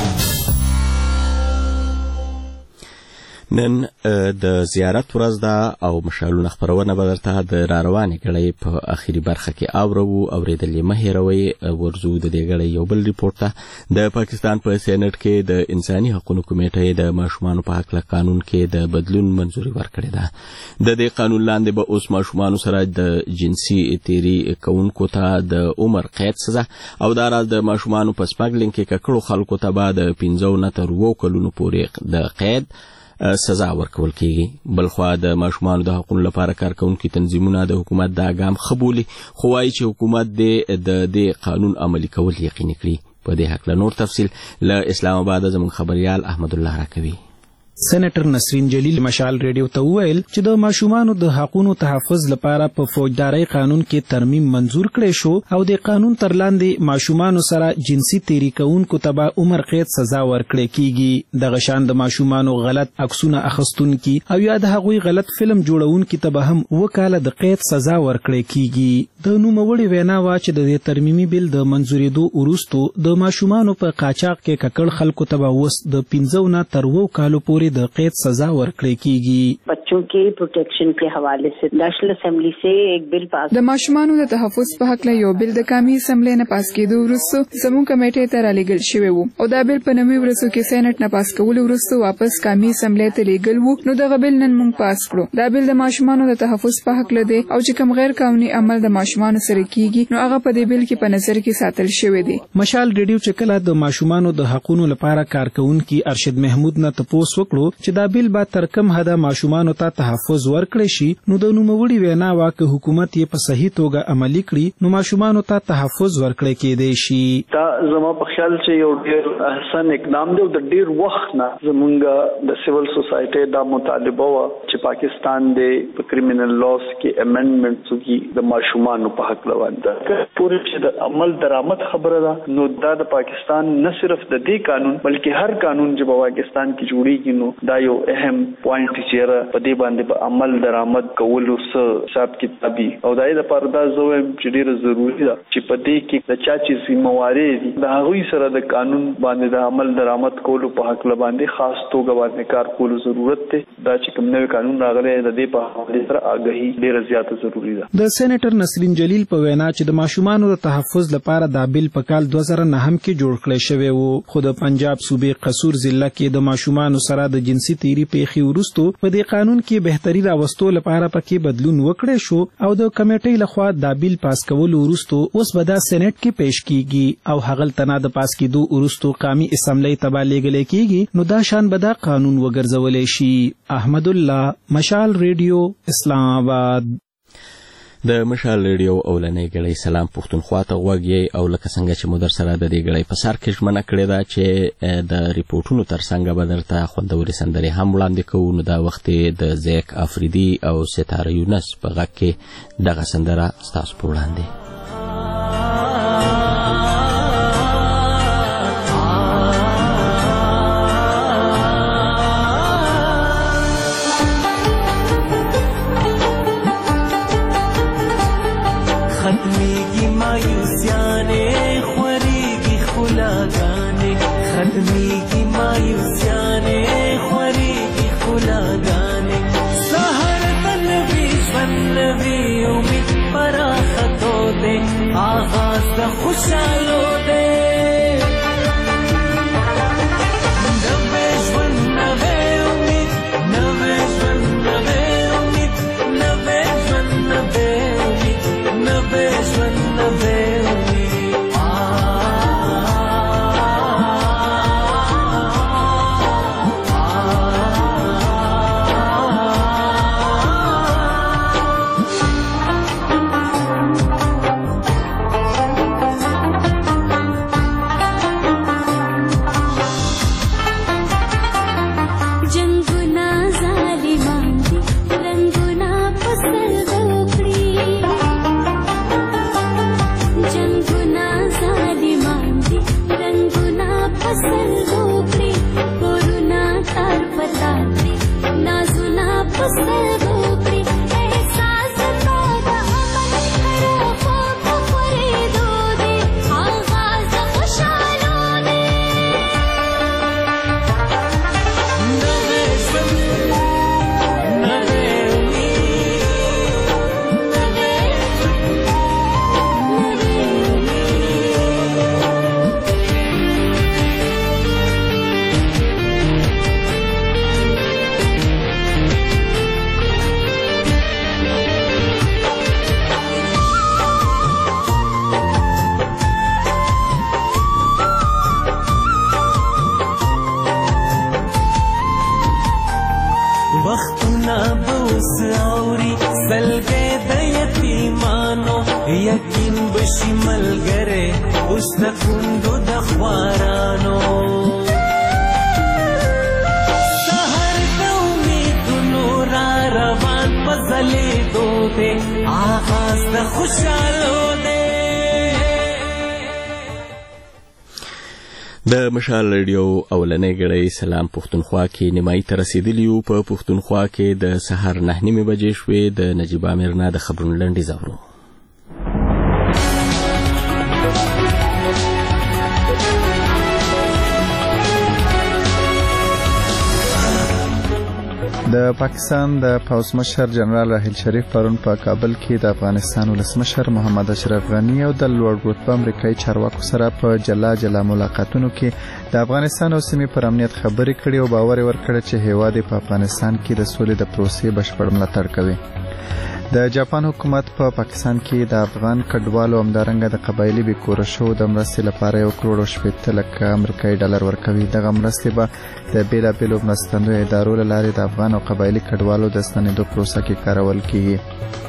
نن د زیارت ورځ ده او مشالونه خبرونه به درته د راروانې ګړۍ په اخیری برخه کې اورو. اورېدل یې مه هېروئ. ورځو د دې ګړۍ یو بل ریپورټ ته د پاکستان په سینټ کې د انساني حقوقو کمیټې د ماشومانو په حق قانون کې د بدلون منظوري ورکړې ده. د دې قانون لاندې به اوس ماشومانو سره د جنسي تیری کوونکو ته د عمر قید سزا او دا راز د ماشومانو په سمګلینګ کې ککړو خلکو ته به د پنځو نه تر اووه کلونو پورې د قید سزا ورکول کیږي. بلخوا د ماشومانو د حقوقو لپاره کارکونکي تنظیمونه د حکومت دا ګام خبولي خو وايي چې حکومت د دې قانون عملي کول یقیني کړي. په دې حق له نور تفصیل له اسلام آباد زموږ خبريال احمد الله راکوي. سېنیټر نسرین جلیل مشال ریډیو ته وویل چې د ماشومانو د حقوقو تحفظ لپاره په فوجداري قانون کې ترمیم منزور کړي شو او د قانون تر لاندې ماشومانو سره جنسي تیری کوونکو ته به عمر قید سزا ورکړي کیږي. دغه شان د ماشومانو غلط عکسونه اخیستونکي او یا د هغوی غلط فلم جوړونکي ته به هم وکاله د قید سزا ورکړي کیږي. د نوموړي وینا وا چې د ترمیمي بل د منزورېدو وروسته د ماشومانو په قاچاق کې ککړ خلکو ته به اوس د پنځو نه تر اوو کالو پورې د قید سزا ورکړي کیږي. بچوں کے پروٹیکشن کے حوالے سے نیشنل اسمبلی سے ایک بل پاس د ماشومانو د تحفظ په حق له یو بل د قومي اسمبلی نه پاس کېدو وروسته زموږ کمیټې ته رالیږل شوی وو او دا بل په نوي ورځو کې سېنات نه پاس کول وروسته واپس قومي اسمبلی ته لیږل وو. نو دغه بل نن موږ پاس کړو. دا بل د ماشومانو د تحفظ په حق له دی او چې کوم غیر قانوني عمل د ماشومانو سره کیږي نو هغه په دې بل کې په نظر کې ساتل شوی دی. مشال ریډیو چې کله د ماشومانو د حقوقو لپاره کارکونکي ارشد محمود نه تپوس وکړو چې دا بل به تر کوم حده ماشومانو ته تحفظ ورکړي شي نو د نوموړي وینا واکه حکومت یې په صحیح توګه عملي کړي نو ماشومانو ته تحفظ ورکړي کېدای شي. دا زما په خیال چې یو ډیر احسن اقدام دی او د ډیر وخت نه زمونږ د سیول سوسایټي دا مطالبه و چې پاکستان د په کریمینل لاس کې امندمنټس وکړي د ماشومانو په حق لوند پورې چې د عمل درآمد خبره ده نو دا د پاکستان نه صرف د دې قانون بلکې هر قانون چې په پاکستان کې جوړیږي نو دا یو اهم پوینټ چې په دې باندې په عمل درآمد کولو سره حساب کتابي او دا د پردا زویم چې ډیره ضروری ده چې په دې کې د چا چې ذمہواری دي د هغوی سره د قانون باندې د عمل درآمد کولو په حق باندې خاص توګه باندې کار کولو ضرورت دی. دا چې کوم نوی قانون راغلی د دې په حواله سره آګاهي ډیره زیاته ضروری ده. د سېنیټر نسرین جلیل په وینا چې د ماشومانو د تحفظ لپاره دا بل په کال دوه زره نه هم کې جوړ کړی شوی وو خو د پنجاب صوبې قصور ضلع کې د ماشومانو سره د جنسي تیری پیښې وروسته په دې قانون کې بهتري راوستو لپاره پکې بدلون وکړی شو او د کمیټې لخوا دا بل پاس کول وروسته اوس به دا سېنیټ کې پیش کیږي او هغه تنه د پاس کېدو وروسته قومي اسمبلی ته لیږل کیږي نو دا شان به دا قانون وګرځولای شي. احمد الله مشال ریډیو اسلام آباد. د مشال ریډیو اولنۍ غړي سلام پښتونخوا ته غوږی او لکه څنګه چې مدر سره د دې غړي په سر کې ژمنه کړې ده چې د ریپورتونو ترڅنګ بدلته خوندوري سندري هم وړاندې کوو نو دا وخت د زیک افریدي او ستاره یونس په غږ کې دغه سندره ستاسو په وړاندې. ختمیگی مایوسیانه خوریگی خلاگانه ختمیگی مایوسیانه خوریگی خلاگانه سهر قلبی شنوی امید پراختو دے آغاز خوشالو دے یقین بشي ملګری اوس د کندو د خوارانو سحر ته آغاز د خوشالو دی. د مشال ریډیو اولنې غړې سلام پښتونخوا کې نیمایي ته رسیدلی یو. په پښتونخوا کې د سهار نه نیمې بجې شوې. د نجیب امیر نه د خبرونو لنډیز اورو. د پاکستان د پوځ مشر جنرال راحیل شریف پرون په کابل کې د افغانستان ولسمشر محمد اشرف غنی او د لوړ رتبه امریکایي چارواکو سره په جلا جلا ملاقاتونو کې د افغانستان او سیمې پر امنیت خبرې کړې او باور ورکړ چې هیواد په افغانستان کې د سولې د پروسې بشپړ ملاتړ کوي. د جاپان حکومت په پا پاکستان کې د افغان کډوالو همدارنګه د قبایلي بیکورشو د مرستې لپاره یو کروڑ او شپېته لکه امریکایي ډالر ورکوي. دغه مرستې به د بیلابیلو مرستندویو ادارو له لارې د افغان او قبایلي کډوالو د ستنېدو پروسه کې کارول کیږي.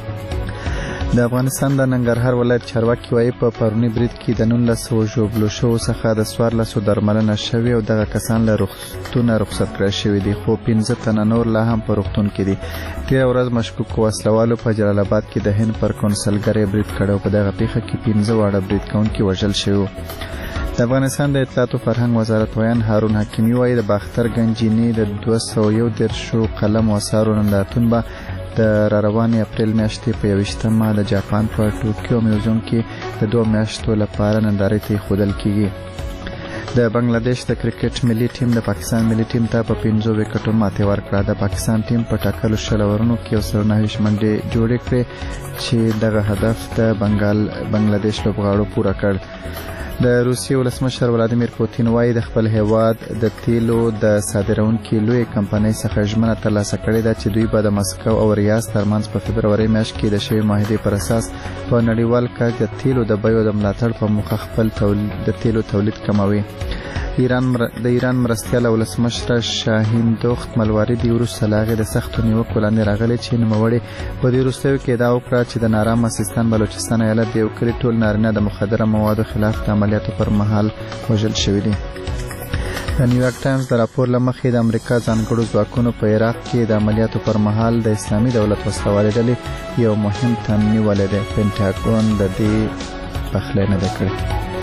د افغانستان د ننګرهار ولایت چارواکي وایي په پرونی برید کې د نولس سوه ژوبلو شوو څخه د څوارلسو درملنه شوې او دغه کسان له روغتونه رخصت کړای شوي دي، خو پنځه تنه نور لا هم په روغتون کې دي. تېره ورځ مشکوکو وسلوالو په جلال آباد کې د هند پر کونسلګرۍ برید کړی او په دغه پیښه کې پنځه واړه برید کوونکي وژل شوي. د افغانستان د اطلاعات او فرهنګ وزارت ویان هارون حکیمي وایي د باختر گنجینې د دوه سوه یو دېرشو قلم اثارو نندارتون به د راروانې اپریل میاشتې په یوویشتمه د جاپان په ټوکیو میوزیم کې د دوه میاشتو لپاره نندارې ته ایښودل کیږي. د بنگلاديش د کرکټ ملي ټیم د پاکستان ملي ټیم ته په پنځو وکټو ماتې ورکړه. د پاکستان ټیم په ټاکلو شل اورونو کې یو سل نهه ویشت منډې جوړې کړې چې دغه هدف د بنگال بنگلاديش لوبغاړو پوره کړ. د روسیې ولسمشر ولادیمیر پوتین وایي د خپل هیواد د تیلو د صادرونکو لوی کمپنۍ څخه ژمنه ترلاسه کړې ده چې دوی به د مسکو او ریاض ترمنځ په فبروري میاشت کې د شوې معاهدې پر اساس په نړیوال کچه د تیلو د بیو د ملاتړ په موخه خپل تولید د تیلو تولید کموي. ایران مر... د ایران مرستیال ولسمشر شاهین دوخت ملواردي وروسته له هغې د سختو نیوکو لاندې راغلی چې نوموړی په دې وروستیو کې ادعا وکړه چې د نارام سیستان بلوچستان ایالت د یو کلي ټول نارینه د مخدره موادو خلاف د عملیاتو پر مهال وژل شوي دي. د نیویارک ټایمز د راپور له مخې د امریکا ځانګړو ځواکونو په عراق کې د عملیاتو پر مهال د اسلامي دولت وسلوالې ډلې یو مهم تن نیولی دی. پینټاګون د دې پخلی نه ده کړې.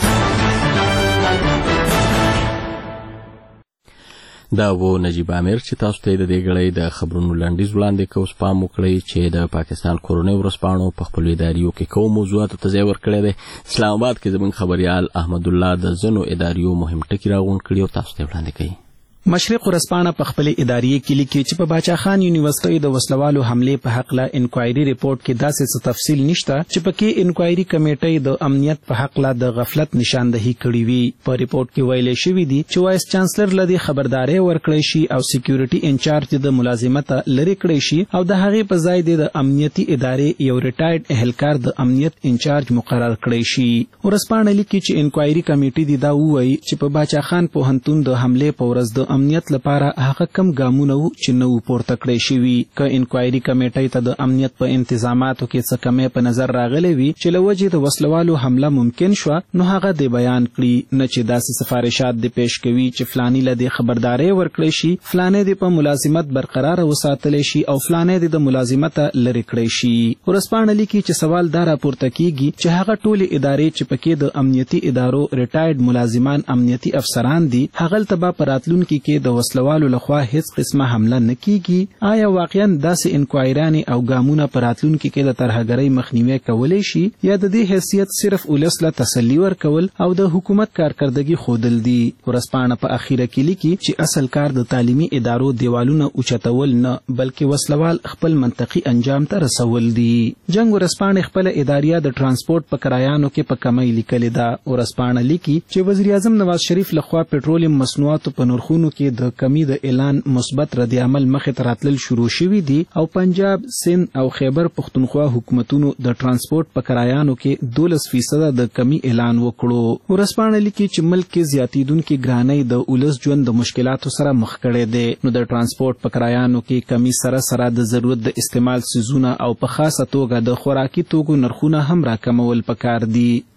دا و نجیب امیر چې تاسو ته د دې غړې د خبرونو لنډیز وړاندې کوم سپام وکړي چې د پاکستان کورونی ورسپانو په خپل اداریو کې کوم موضوعات ته ځای ورکړي دي. اسلام آباد کې زموږ خبريال احمد الله د زنو اداریو مهم ټکی راغون کړي او تاسو ته وړاندې کوي. مشرق ورسپانه په خپل اداري کې لیکي چې په باچا خان یونیورسيټي د وسلوالو حمله په حق لا انکوایري ریپورت کې داسې څه تفصیل نشته چې پکې انکوایري کمیټې د امنیت په حق لا د غفلت نشاندهي کړې وي. په ریپورت کې ویل شوی دی چې وایس چانسلر لدی خبرداري ورکړی شي او سکیورټي انچارج د ملازمت لري کړی شي او د هغې په ځای د امنیتي ادارې یو ریټایرډ اهلکار د امنیت انچارج مقرر کړی شي. ورسپانه لیکي چې انکوایري کمیټې دی دا وایي چې په باچا خان پوهنتون د حمله په ورځ د امنیت لپاره هغه کم ګامونه وو چې نو پورته کړی شوی. که انکوایري کمیټې ته د امنیت په انتظاماتو کې څه کمې په نظر راغلي وي چې لوجې د وسلوالو حمله ممکن شو نو هغه د بیان کړي نه چې داسې سفارشات د پیش کوي چې فلانی لدی خبرداري ورکړي شي، فلانه د په ملازمت برقرار وساتل شي او فلانه د ملازمت لری کړی شي. ورسپانه لیکي چې سوال دا راپورته کیږي چې هغه ټول ادارې چې پکې د امنیتي ادارو ریټایرډ ملازمان امنیتي افسران دي هغه تبا پراتلونکو کې د وسلوالو لخوا هیڅ قسمه حمله نکېږي. آیا واقعا داسې انکوایرانی او ګامونه پراتلونکو کې د ترهګرۍ مخنیوي کولای شي یا د دې حیثیت صرف ولسله تسلی ورکول او د حکومت کارکردګي خودل دي؟ ورسپانه په اخیره کې لیکي چې اصل کار د تعلیمي ادارو دیوالونه اوچتول نه بلکې وسلوال خپل منطقي انجام ته رسول دي. جنگ ورسپانه خپل اداریا د ترانسپورت په کرایانو کې په کمی لیکل ده. ورسپانه لیکي چې وزیر اعظم نواز شریف لخوا پټرولیم مصنوعاتو په نرخونو کې د کمی د اعلان مثبت رد عمل مخې ته راتلل شروع شوي دي او پنجاب، سند او خیبر پختونخوا حکومتونو د ترانسپورت په کرایانو کې دولس فیصد د کمی اعلان وکړو. ورسپانه لیکي چې ملک کې زیاتیدونکو ګرانۍ د اولس ژوند د مشکلاتو سره مخ کړي دي نو د ترانسپورت په کرایانو کې کمی سره سره د ضرورت د استعمال سيزونه او په خاصه توګه د خوراکي توکو نرخونه هم راکمول پکار دي.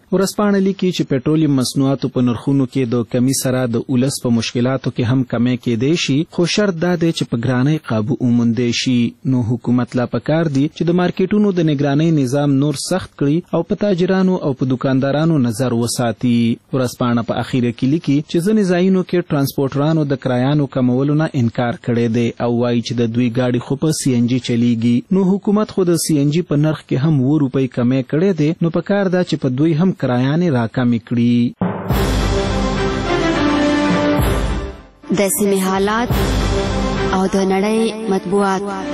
ورسپانه لیکي چې پېټرولیم مصنوعاتو په نرخونو کې د کمی سره د ولس په مشکلاتو کې هم کمی کېدی شي، خو شرط دا دی چې په ګرانۍ قابو وموندی شي. نو حکومت لا پکار دی چې د مارکیټونو د نگرانۍ نظام نور سخت کړي او په تاجرانو او په دکاندارانو نظر وساتي. ورسپانه په اخیره کې لیکي چې ځینې ځایونو کې ټرانسپورټرانو د کرایانو کمولو نه انکار کړی دی او وایي چې د دوی ګاډي خو په سی ان جی چلیږي. نو حکومت خو د سی ان جی په نرخ کې هم اووه روپۍ کمی کړی دی، نو پکار ده چې په دوی هم کرایانې راکمې کړي. د سیمې حالات او د نړۍ مطبوعات.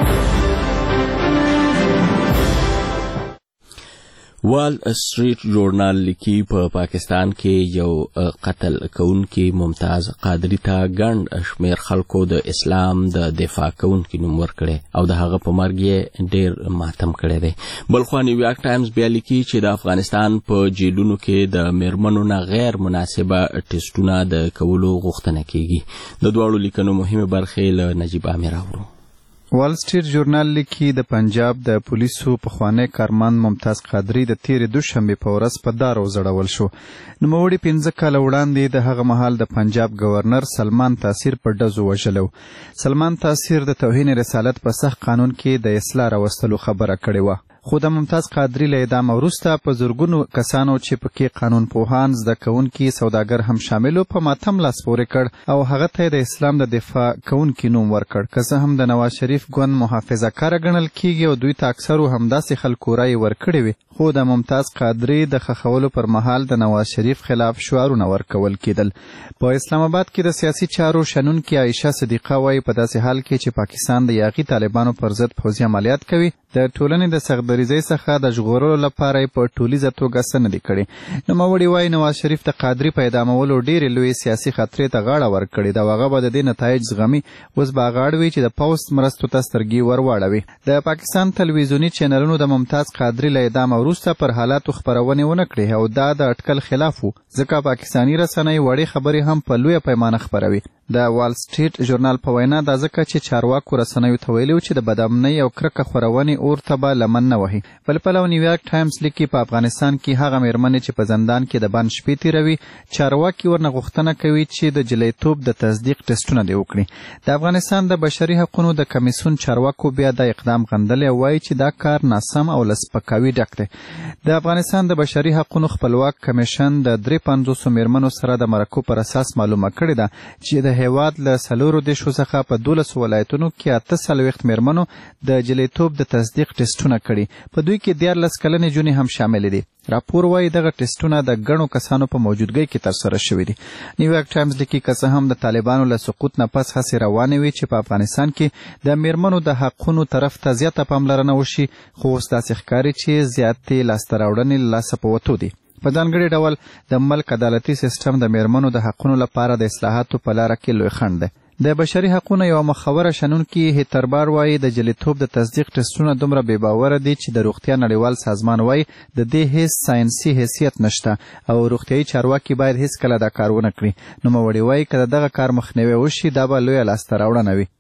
وال سټریټ ژورنال لیکي په پا پاکستان کې یو قتل کوونکی ممتاز قادری ته ګڼ شمیر خلکو د اسلام د دفاع کوونکي نوم ورکړی او د هغه په مرګ یې ډېر ماتم کړی دی. بل خوا نیویارک ټایمز بیا لیکي چې د افغانستان په جیلونو کې د میرمنو نه غیر مناسبه ټیسټونه د کولو غوښتنه کیږي. د دواړو لیکنو مهمه برخې له نجیب امیر اورو. وال سټریټ ژورنال لیکي د پنجاب د پولیسو پخوانی کارمند ممتاز قادری د تیرې دوشنبې په ورځ په دار وځړول شو. نوموړي پنځه کاله وړاندې د هغه مهال د پنجاب گورنر سلمان تاثیر په ډزو وژلو. سلمان تاثیر د توهین رسالت په سخت قانون کې د اصلاح راوستلو خبره کړې وه. خو د ممتاز قادری له اعدام وروسته په زرګونو کسانو چې پکې قانون پوهان، زده کوونکي، سوداګر هم شامل په ماتم لاس پورې کړ او هغه ته د اسلام د دفاع کوونکي نوم ورکړ. که څه هم د نواز شریف ګوند محافظه کاره ګڼل کیږي او دوی ته اکثرو همداسې خلکو رایې ورکړې وي، خو د ممتاز قادری د ښخولو پر مهال د نواز شریف خلاف شعارونه ورکول کېدل. په اسلام آباد کې د سیاسي چارو شنونکي عایشه صدیقه وایي په داسې حال کې چې پاکستان د یاغي طالبانو پر ضد پوځي عملیات کوي، د ټولنې د سختدریځۍ څخه د ژغورلو لپاره یې په ټولیزه توګه څه نه دي کړي. نوموړي وایي نواز شریف د قادري په اعدامولو ډېرې لویې سیاسي خطرې ته غاړه ورکړې ده او هغه به د دې نتایج زغمي. اوس به هغه اړ وي چې د پوځ مرستو ته سترګې ور واړوي. د پاکستان تلویزیوني چینلونو د ممتاز قادري له اعدام وروسته پر حالاتو خپرونې ونه کړې او دا د اټکل خلاف و، ځکه پاکستاني رسنۍ وړې خبرې هم په لویه پیمانه خپروي. د وال سټریټ ژورنال په وینا دا ځکه چې چارواکو رسنیو ته ویلي چې د بدامنۍ او کرکه خپرونې اور ته به لمن نه وهي. بل پلو نیویارک ټایمز لیکي په افغانستان کې هغه میرمنې چې په زندان کې د بند شپې تېروي، چارواکي ورنه غوښتنه کوي چې د جلیتوب د تصدیق ټسټونه دې وکړي. د افغانستان د بشري حقوقو د کمیسیون چارواکو بیا دا اقدام غندلی او وایي چې دا کار ناسم او له سپکاوي ډک دی. د افغانستان د بشري حقوقو خپلواک کمیشن د درې پنځوسو میرمنو سره د مرکو پر اساس معلومه کړې ده چې د هیواد له څلورو دیشو څخه په دولسو ولایتونو کې اته څلوېښت میرمنو د جلیتوب د تصدیق ټسټونه کړي، په دوی کې دیارلس کلنې جونې هم شاملې دي. راپور وایي دغه ټسټونه د ګڼو کسانو په موجودګۍ کې ترسره شوي دي. نیویارک ټایمز لیکي که څه هم د طالبانو له سقوط نه پس هڅې روانې وي چې په افغانستان کې د میرمنو د حقونو طرف ته زیاته پاملرنه وشي، خو اوس داسې ښکاري چې زیاتې لاسته راوړنې له لاسه په وتو دي. په ځانګړي ډول د ملک عدالتي سیستم د میرمنو د حقونو لپاره د اصلاحاتو په لاره کې لوی خنډ دی. د بشري حقوقو یو مخوره شنونکي هیتربار وایي د جلیتوب د تصدیق ټسټونه دومره بې باوره دي چې د روغتیا نړیوال سازمان وایي د دې هیڅ ساینسي حیثیت نشته او روغتیایي چارواکي باید هیڅکله دا کار ونه کړي. نوموړي وایي که د دغه کار مخنیوی وشي دا به لویه لاسته راوړنه وي.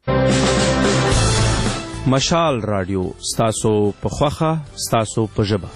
مشال رادیو ستاسو په خوښه ستاسو په ژبه.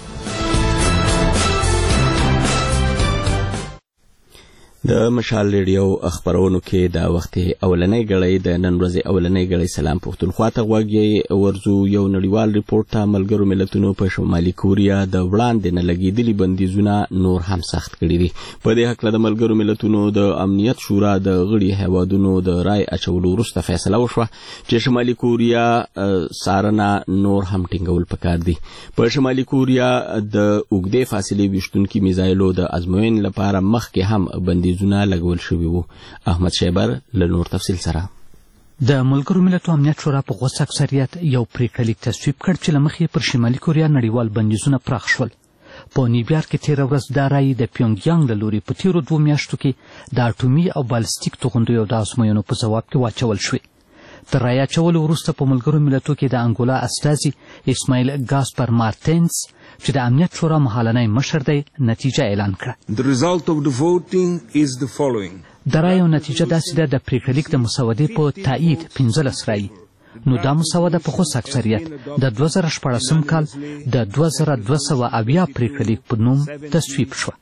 د مشال ریډیو خبرونو کې د وخت اولنۍ غړۍ د نن ورځې اولنۍ غړۍ سلام پښتونخوا ته غوږی ورزو. یو نړیوال ریپورت ته ملګرو ملتونو په شمالي کوریا د وړاندې نه لګېدلي بندیزونه نور هم سخت کړي دي. په دې هکله د ملګرو ملتونو د امنیت شورا د غړي هیوادونو د رای اچولو وروسته فیصله وشوه چې شمالي کوریا څارنه نور هم ټینګول پکار دي. په شمالي کوریا د اوږدې فاصلې ویشتونکي میزایلو د ازموینې لپاره مخکې هم بندیز زونه لګول شوي وو. احمد شیبر له نور تفصیل سره. د ملګرو ملتونو امنیت شورا په غوڅ اکثریت یو پریکړه لیک تصویب کړ چې له مخې پر شمالي کوریا نړیوال بندیزونه پراخ شول. په نیویارک کې تېره ورځ دا رایې د پیونګ یانګ له لوري په تېرو دوو میاشتو کې د اټومي او بالستیک توغندیو د ازموینو په ځواب کې واچول شوې. تر رایې اچولو وروسته په ملګرو ملتونو کې د انګولا استازي اسماعیل ګاسپر مارتینز چې د امنیت شورا مهالنی مشر دی نتیجه اعلان کړه. The result of the voting is the following. د رایو نتیجه داسې ده د پریکړه لیک د مسودې په تایید پنځلس رایې، نو دا مسوده په خوځ اکثریت د دوه زره شپاړسم کال د دوه زره دوه سوه اویا پریکړه لیک په نوم تصویب شوه.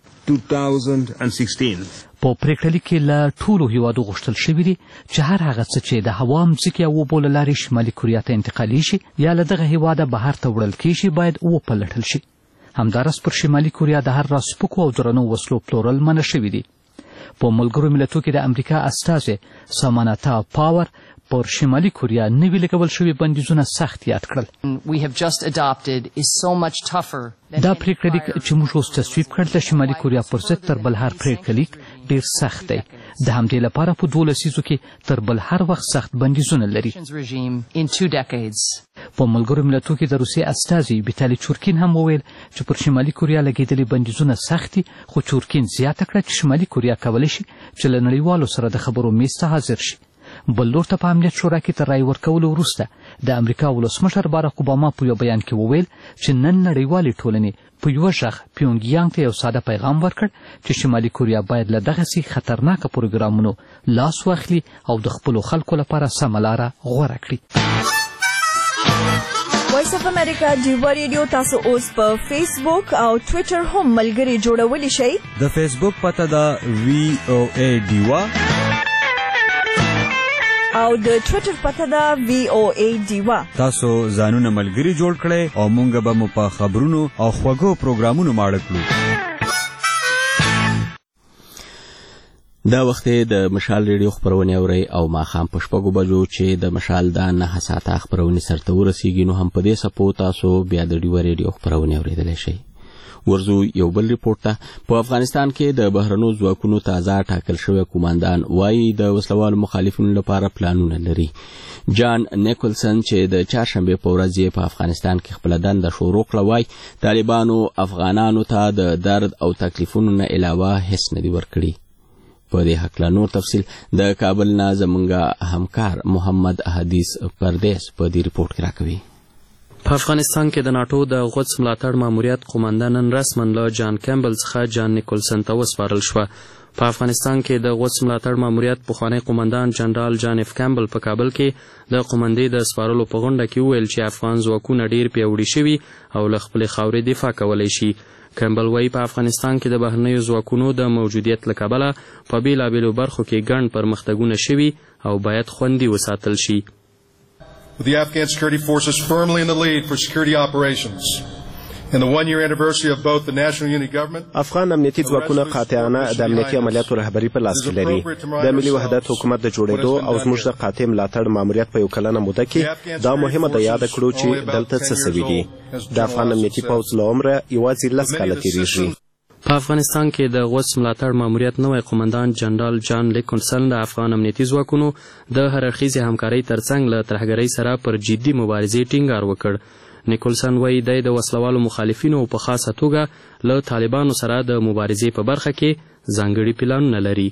په پریکړه لیک کې له ټولو هیوادو غوښتل شوي دي چې هر هغه څه چې د هوا، مځکې او اوبو له لارې شمالي کوریا ته انتقالي شي یا له دغه هیواده بهر ته وړل کیږي باید وپلټل شي. همداراز پر شمالي کوریا د هر راسپکو او درنو وسلو پلورل منع شوي دي. په ملګرو ملتو کې د امریکا استازي ساماناتا پاور پر شمالي کوریا نوي لګول شوي بندیزونه سخت یاد کړل. دا پریکړه لیک چې موږ اوس تصویب کړ د شمالي کوریا پر ضد تر بل هر پریکړه لیک ډېر سخت دی. د همدې لپاره په دوه لسیزو کې تر بل هر وخت سخت بندیزونه لري. په ملګرو ملتو کې د روسیې استازي ویتالي چورکین هم وویل چې پر شمالي کوریا لګېدلي بندیزونه سخت دي، خو چورکین زیاته کړه چې شمالي کوریا کولی شي چې له نړیوالو سره د خبرو میز ته حاضر شي. بل لور ته په امنیت شورا کې تر رایې ورکولو وروسته د امریکا ولسمشر باراک اوباما په یو بیان کې وویل چې نن نړیوالې ټولنې په یوه غږ پیونګیانګ ته یو ساده پیغام ورکړ چې شمالي کوریا باید له دغسې خطرناکه پروګرامونو لاس واخلي او د خپلو خلکو لپاره سمه لاره غوره کړي. وایس اف امریکا ډیوا ریډیو تاسو اوس په فیسبوک او ټویټر هم ملګري جوړولی شئ. د فیسبوک پته ده وی او ای ډیوا او د ټویټر پته ده وی او ای ډیوا. تاسو ځانونه ملګري جوړ کړئ او مونږ به مو په خبرونو او خوږو پروګرامونو ماړه کړو. دا وخت د مشال ریډیو خبرونه اوري او ماښام په شپږو بجو چې د مشال د نه ساعته خبرونه سرته ورسیږي نو هم په دې سپو تاسو بیا د ډیوا ریډیو خبرونه اوریدلی شئ. ورزو یو بل ریپورت ته. په افغانستان کې د بهرنو ځواکونو تازه ټاکل شوی قوماندان وایي د وسلوالو مخالفینو لپاره پلانونه لري. جان نیکولسن چې د چهارشنبې په ورځ یې په افغانستان کې خپله دنده شروع کړه وایي طالبانو افغانانو ته د درد او تکلیفونو نه علاوه هیڅ نه دي ورکړي. په دې هکله نور تفصیل د کابل نه زموږ همکار محمد حدیث پردیس په دې ریپورت کې راکوي. په افغانستان کې د ناټو د غوڅ ملاتړ ماموریت قوماندان نن رسما له جان کیمبل څخه جان نیکولسن ته وسپارل شوه. په افغانستان کې د غوڅ ملاتړ ماموریت پخوانی قوماندان جنرال جان اف کیمبل په کابل کې د قومندې د سپارلو په غونډه کې وویل چې افغان ځواکونه ډېر پیاوړي شوي او له خپلې خاورې دفاع کولی شي. کیمبل وایي په افغانستان کې د بهرنیو ځواکونو د موجودیت له کبله په بېلابېلو برخو کې ګڼ پرمختګونه شوي او باید خوندي وساتل شي. With the Afghan security forces firmly in the lead for security operations and the one-year anniversary of both the National Unity Government. افغان امنیتي ځواکونه قاطعانه د امنیتي عملیاتو رهبري په لاس کې لري. د ملي وحدت حکومت د جوړېدو او زموږ د قاطع ملاتړ ماموریت په یو کلنه موده کې دا مهمه ده یاد کړو چې دلته څه سوي دي. د افغان امنیتي پوځ له عمره یوازې لس کاله تېرېږي. په افغانستان کې د غوڅ ملاتړ ماموریت نوی قوماندان جنرال جان لیکونسن د افغان امنیتي ځواکونو د هررخیزې همکارۍ ترڅنګ له ترهګرۍ سره پر جدي مبارزې ټینګار وکړ. نیکولسن وایي دی د وسلوالو مخالفینو په خاصه توګه له طالبانو سره د مبارزې په برخه کې ځانګړي پلانونه لري.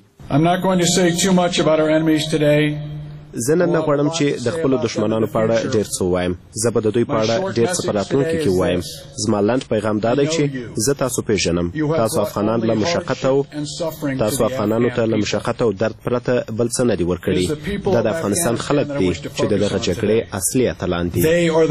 زه نن نه غواړم چې د خپلو دښمنانو په اړه ډېر څه ووایم. زه به د دوی په اړه ډېر څه په راتلونکي کې ووایم. زما لنډ پیغام دا دی چې زه تاسو پیژنم. تاسو افغانان له مشقت او تاسو افغانانو ته له مشقت او درد پرته بل څه نه دي ورکړي. دا د افغانستان خلک دي چې د دغه جګړې اصلي اتلان دي.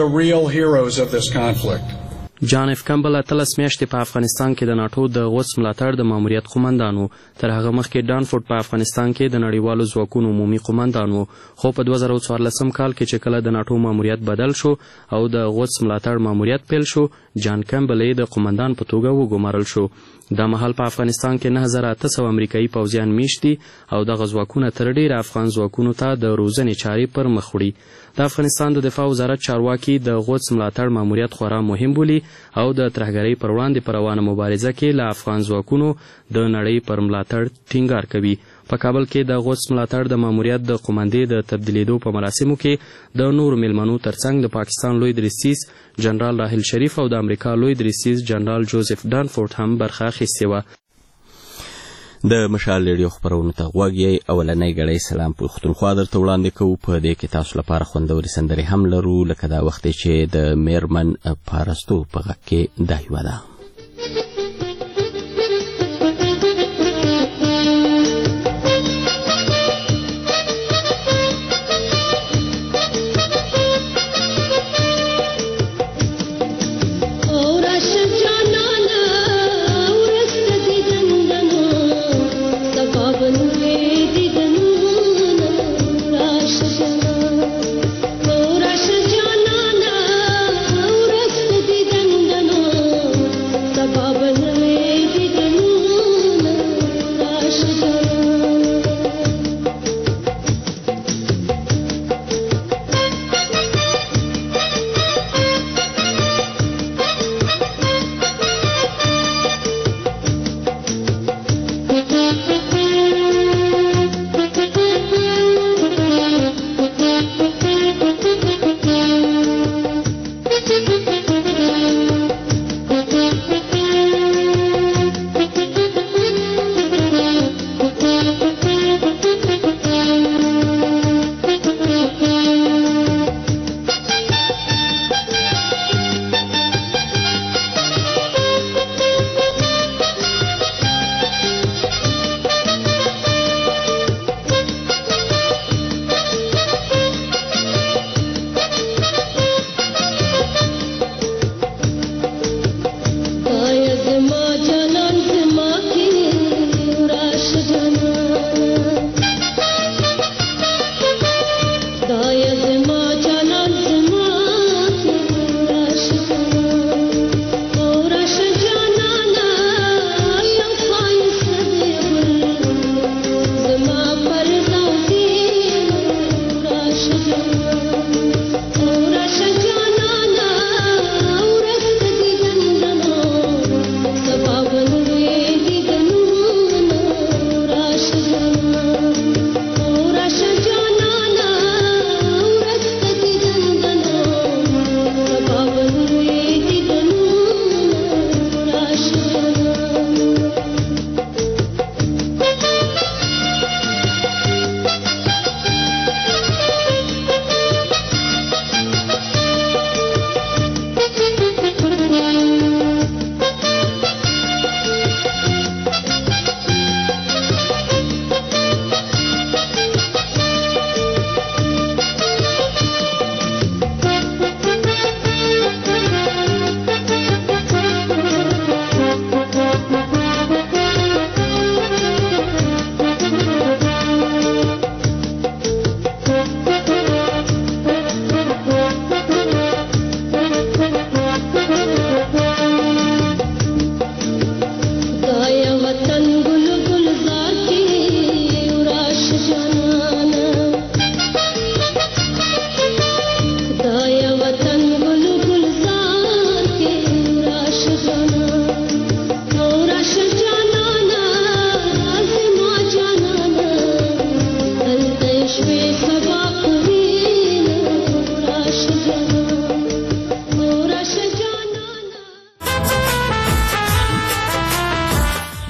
جان اف کیمبل اتلس میاشتې په افغانستان کې د ناټو د غوڅ ملاتړ د ماموریت قوماندان و. تر هغه مخکې ډانفورد په افغانستان کې د نړیوالو ځواکونو عمومي قوماندان و، خو په دوه زره څوارلسم کال کې چې کله د ناټو ماموریت بدل شو او د غوڅ ملاتړ ماموریت پیل شو، جان کیمبل یې د قوماندان په توګه وګمارل شو. دا مهال په افغانستان کې نه زره اته سوه امریکایي پوځیان میشت دي او دغه ځواکونه تر ډېره افغان ځواکونو ته د روزنې چارې پر مخ وړي. د افغانستان د دفاع وزارت چارواکي د غوڅ ملاتړ ماموریت خورا مهم بولي او د ترهګرۍ پر وړاندې په روانه مبارزه کې له افغان ځواکونو د نړۍ پر ملاتړ ټینګار کوي. په کابل کې د غوڅ ملاتړ د ماموریت د قومندې د تبدیلېدو په مراسمو کې د نورو میلمنو ترڅنګ د پاکستان لوی درستیز جنرال راحیل شریف او د امریکا لوی درستیز جنرال جوزف ډانفورد هم برخه اخیستې وه. د مشال ریډیو خبرونو ته غوږ یې اولنۍ ګړۍ سلام پښتونخوا درته وړاندې کوو. په دې کې تاسو لپاره خوندورې سندرې هم لرو، لکه دا وخت چې د میرمن پارستو په غږ کې دا یوه ده.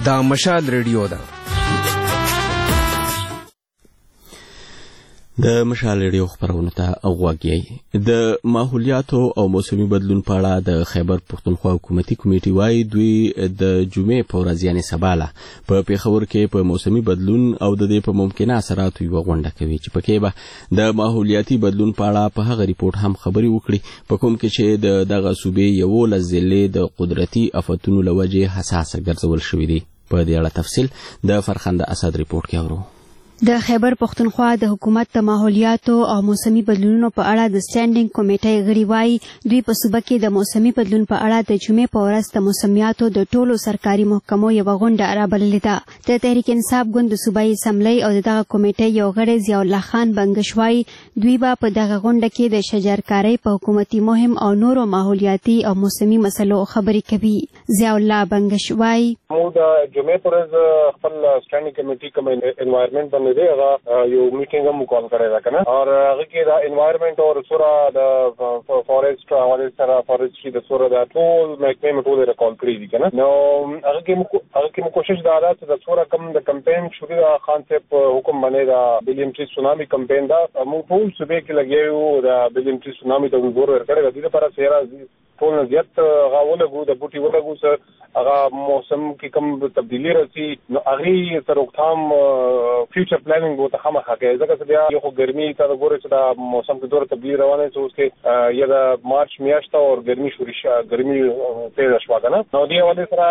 دا مشال ریډیو ده. د مشال ریډیو خبرونه ته غوږی. د ماحولیاتو او موسمي بدلون په اړه د خیبر پښتونخوا حکومتي کمیټې وايي دوی د جمعې په ورځ یعنې سبا له په پیښور کې په موسمي بدلون او د دې په ممکنه اثراتو یوه غونډه کوي چې پکې به د ماحولیاتي بدلون په اړه په هغه ریپورت هم خبرې وکړي په کوم کې چې د دغه صوبې یولس ضلعې د قدرتي آفتونو له وجې حساسه ګرځول شوي دي. په دې اړه تفصیل د فرخنده اسد ریپورت کې اورو. د خیبر پښتونخوا د حکومت د ماحولیاتو او موسمي بدلونونو په اړه د سټانډینګ کمیټې غړي وایي دوی په صوبه کې د موسمي بدلون په اړه د جمعې په ورځ د موسمیاتو د ټولو سرکاري محکمو یوه غونډه رابللې ده. د تحریک انصاف ګوند د صوبایي اسمبلۍ او د دغه کمیټې یو غړی ضیاء الله خان بنګش وایي دوی به په دغه غونډه کې د شجرکارۍ په حکومتي مهم او نورو ماحولیاتي او موسمي مسلو خبرې کوي. ضیاء الله بنګش وایي موږ د جمعې په ورځ خپل سټانډینګ کمیټې کوم انوایرنمنت باندې دی هغه یو میټینګ هم کال کړی دا کنه او هغه کې د انوایرنمنت او سورا د فورست حواله سره فورستري د سورا د ټول محکمې ټول ریکال کړی دي کنه نو هغه کې هغه کې کوشش دا ده چې د سورا کم د کمپاین شروع د خان صاحب حکم باندې دا بلیم ټری سونامي کمپاین دا موږ ټول صوبې کې لګیو د بلیم ټری سونامي ته وګورو ورکړی د دې لپاره سیرا ټول زیات غاولګو د بوټي ولګو سره هغه موسم کې کوم تبدیلی راځي نو هغه تر وختام فیوچر پلانینګ وته هم حقه ځکه چې بیا یو ګرمي ته وګورئ چې د موسم کې دوره تبدیلی روانه ده اوس کې یا د مارچ میاشت او ګرمي شوري ګرمي تیز شوه کنه نو دی ولې سره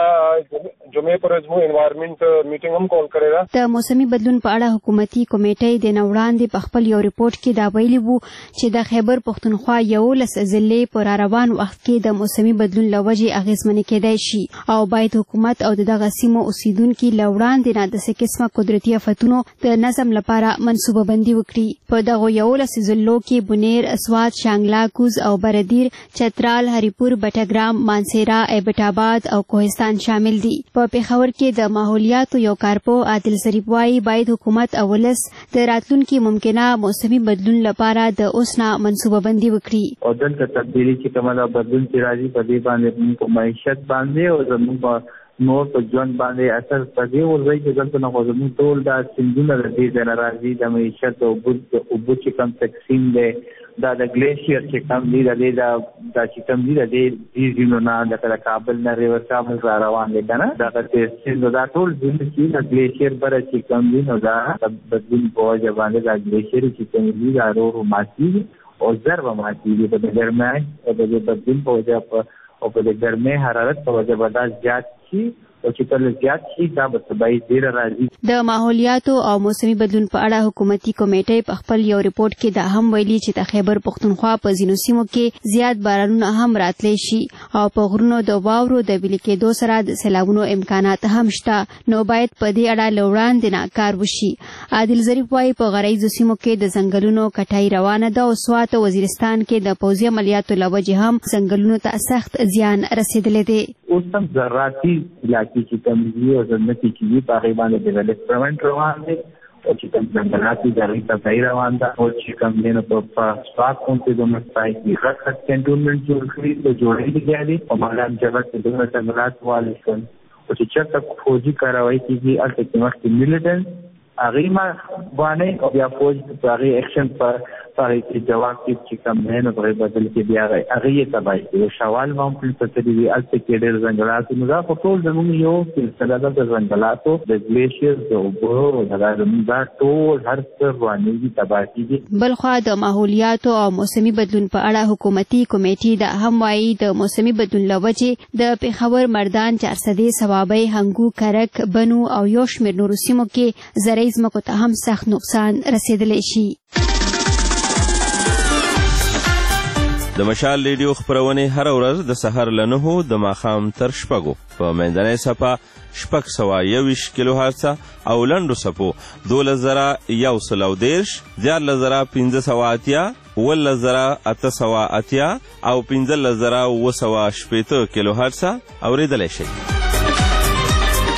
جمعې پر ورځ مو انوایرنمنت میټینګ هم کول کړی دا د موسمي بدلون په اړه حکومتي کمیټې د نوړاندې په خپل یو ریپورت کې دا ویلي وو چې د خیبر پښتونخوا یولس ضلعې پر روان وخت کې د موسمي بدلون لوجې اغیزمنې کېدای شي او باید حکومت او دغه سیمو اوسیدونکو لوړاندې نه د څه قسمه قدرتي آفتونو د نظم لپاره منصوبه بندي وکړي. په دغه یولس ضلعو کې بونیر، اسوات، شانګلا، کوز او بردیر، چترال، هریپور، بټګرام، مانسیرا، ایبټ آباد او کوهستان شامل دي. په پیښور کې د ماحولیاتو یو کارپو عادل ظریف وایي باید حکومت او ولس د راتلونکي ممکنه موسمي بدلون لپاره د اوس نه منصوبه بندي وکړي. او دلته تبدیلی چې کومه بدلون چې راځي په دې باندې په معیشت باندې او زموږ په نور په ژوند باندې اثر پدې ورځي چې دلته نه غوښمن ټول دا سندونه د دې ځای راځي د معیشت او بوت او بوت چې کم تقسیم دی دا د ګلیشیر چې کم دی د دې دا چې کم دی د دې ځینو نه د کابل نه ریور کابل را روان دي کنه دا چې څنګه دا ټول ځینې چې د ګلیشیر پر چې کم دی نو دا بدلون په وجه باندې دا ګلیشیر چې کم دی دا ورو ماتي او ضربه ماتي دي په ګرمای او د بدلون په وجه او په ګرمۍ حرارت په وجه باندې زیات شي او چې کله زیات شي دا به تبعی ډیر راځي. د ماحولیاتو او موسمي بدلون په اړه حکومتي کمیټې په خپل یو ریپورت کې دا هم ویلي چې د خیبر پښتونخوا په ځینو سیمو کې زیات بارانونه هم راتلی شي او په غرونو د واورو د ویلي کېدو سره د سیلابونو امکانات هم شته نو باید په دې اړه له وړاندې نه کار وشي. عادل ظریف وایي په غرایزو سیمو کې د ځنګلونو کټای روانه ده او سوات او وزیرستان کې د پوځي عملیاتو له وجې هم ځنګلونو ته سخت زیان رسېدلی دی. اوس هم زراعتي علاقې چې کوم دي او ځمکې چې دي په هغې باندې ډیولپمنټ روان دی او چې کوم ځنګلات دي د هغې تباهي روان ده او چې کوم دی نو په سوات کې د مستای کې غټ غټ کنټونمنټ جوړ کړي د جوړې لګیا دي او مالام جبل کې دومره ځنګلات والي شول او چې چېرته فوجي کاروایي کېږي هلته کې مخکې میلیټنټ هغې ما باندې او بیا فوج په هغې اکشن په هغې کې جواب کې چې کوم دی نو په هغې بدل کې بیا هغې یې تباهي کړي شوال ما هم پرې پتلي دي هلته کې ډېر ځنګلات نو دا خو ټول زموږ یو سلسله ده د ځنګلاتو د ګلیشیر د اوبو دا زموږ دا ټول هر څه روانېږي تباه کېږي. بلخوا د ماحولیاتو او موسمي بدلون په اړه حکومتي کمیټې دا هم وایي د موسمي بدلون له وجې د پېښور، مردان، چارسدې، صوابۍ، هنګو، کرک، بنو او یو شمېر نورو سیمو کې زرعي ځمکو ته هم سخت نقصان رسېدلی شي. د مشال ریډیو خپرونې هر ورځ د سحر له نهو د ماښام تر شپږو په منځنۍ څپه شپږ سوه یوویشت کیلو هرڅه او لنډو څپو دولس زره یو سل او دېرش، دیارلس زره پنځه سوه اتیا، اوولس زره اته سوه اتیا او پنځلس زره اووه سوه شپېته کیلو هرڅه اورېدلی شئ.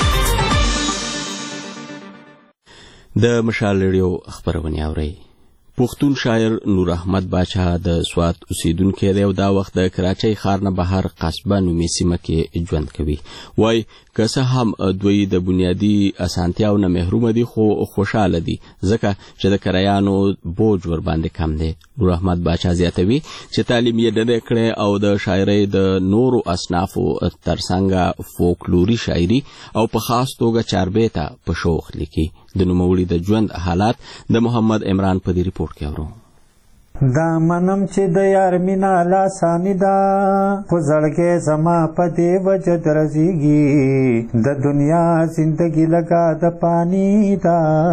د مشال ریډیو خپرونې اورئ. پښتون شاعر نور احمد باچا د سوات اوسیدونکی دی او دا وخت د کراچۍ ښار نه بهر قصبه نومي سیمه کې ژوند کوي. وای که څه هم دوی د بنیادي اسانتیاو نه محروم دي خو خوشاله دي ځکه چې د کرایانو بوج ورباندې کم دی. نور احمد باچا زیاتوي چې تعلیم یې ډډه کړې او د شاعرۍ د نورو اصنافو ترڅنګ فولکلوري شاعري او په خاص توګه چاربیته په شوق لیکي. د نوموړي د ژوند حالات د محمد عمران په دې ریپورت کې اورو. دا منم چې د یار مینا لاسانی دا خو زړګې زما په دې وجه درځيږي د دنیا زندگی لگا د پانی دا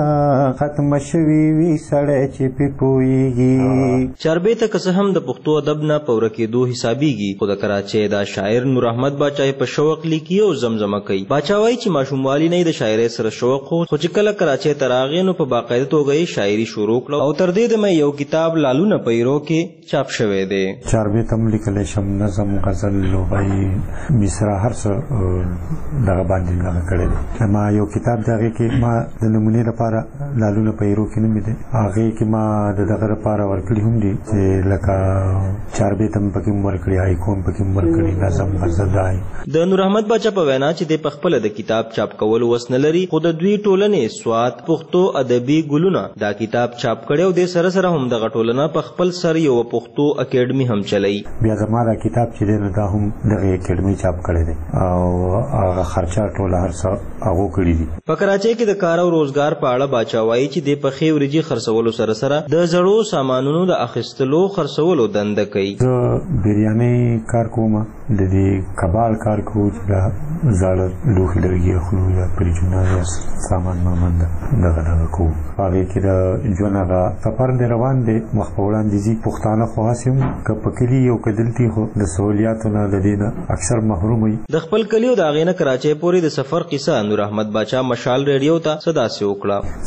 ختم شوي وي سړی چې پې پوهېږي. چاربیته که څه هم د پښتو ادب نه په ورکېدو حسابېږي خو د کراچۍ دا شاعر نور احمد باچا په شوق لیکي او زمزمه کوي. باچا وایي چې ماشوموالي نه د شاعرۍ سره شوق خو خو چې کله کراچۍ ته راغی نو په باقاعده توګه یې شاعري شروع کړه او تر دې دمه یو کتاب لالونه پیرو کې چاپ شوی دی. چاربیته هم لیکلی شم، نظم، غزل، لغوی، مصرع، هر څه دغه باندې دغه کړی دی. ما یو کتاب د هغې کې ما د نمونې لپاره لالونه پیرو کې نوم دی هغې کې ما د دغه لپاره ورکړي هم دي چې لکه چاربیته هم پکې هم ورکړي، هایکو هم پکې هم ورکړي، نظم، غزل دای. د نور احمد باچا په وینا چې دی په خپله د کتاب چاپ کولو وس نه لري خو د دوی ټولنې سوات پښتو ادبي ګلونه دا کتاب چاپ کړی او د سره سره هم دغه ټولنه په خپل سر یو پښتو اکیډمي هم چلای. بیا زما دا کتاب چې دی نو دا هم دغه اکیډمي چاپ کړی دی او هغه خرچه ټوله هر څه هغو کړي دي. په کراچۍ کې د کار او روزګار په اړه باچا وایي چې د پخې وریجې خرڅولو سره سره د زړو سامانونو د اخیستلو خرڅولو دنده کوي. زه بریانۍ کار کوم، د دې کباب کار کوم چې دا زاړه لوښي لرګي اخلو یا فریجونه یا سامان مامان دغه دغه کوم. هغې کې د ژوند هغه سفر دی روان دی مخ په وړاندې ځي. پښتانه خو هسې هم که په کلي یو که دلتي خو د سهولیاتو نه د دې نه اکثر محروم وي. د خپل کلي او د هغې نه کراچۍ پورې د سفر قصه نور احمد باچا مشال ریډیو ته څه داسې وکړه.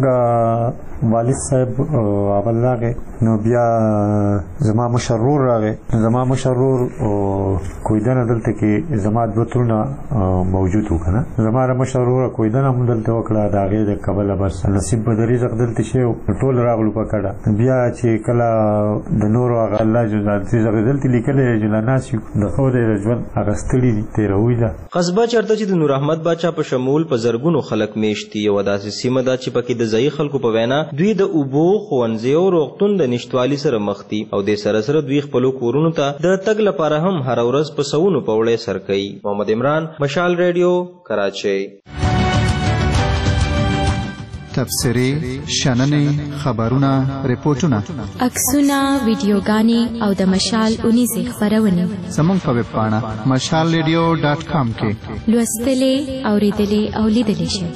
زمونږ والد صاحب اول راغی نو بیا زما مشر ورور راغی. زما مشر ورور کویدنه دلته کې زما دوه ترونه موجود وو که نه. زما د مشر وروره کویدنه هم دلته وکړه د هغې د کبله بس نصیب به د رزق دلته شی ټول راغلو په کډه. بیا چې کله د نورو هغه الله جل جلاله دلته لیکلی چې لا ناست یو د خو د ژوند هغه ستړي دي تېروي ده. قصبه چېرته چې د نور احمد باچا په شمول په زرګونو خلک میشت دي یوه داسې سیمه ده چې پکې د ځایي خلکو په وینا دوی د اوبو، ښوونځیو او روغتون د نشتوالي سره مخ دي او دې سره سره دوی خپلو کورونو ته د تګ لپاره هم هره ورځ په سوونو پوړی سر کوي. محمد عمران، مشال ریډیو، کراچۍ. تبصرې، شننې، خبرونه، ریپورتونه، عکسونه، ویډیوګانې او د مشال اونیزې خپرونې زموږ په ویب پاڼه مشال ریډیو ډاټ کام کې لوستلې، اورېدلې او لیدلې شئ.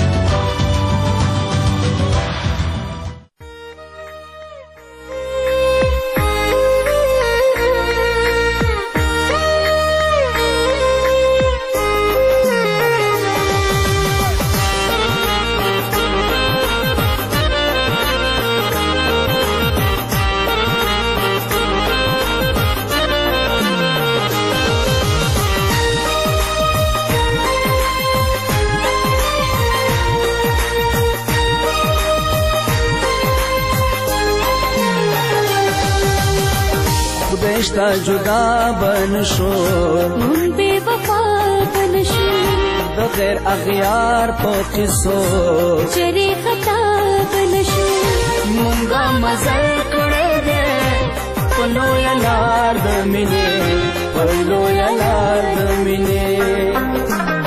خدایشتا جدا بنشو مون بے وفا بنشو د غیر اغیار په قصو چرې خطا بنشو مونږه مزل کړی دی په لویه لار د مینې په لویه لار د مینې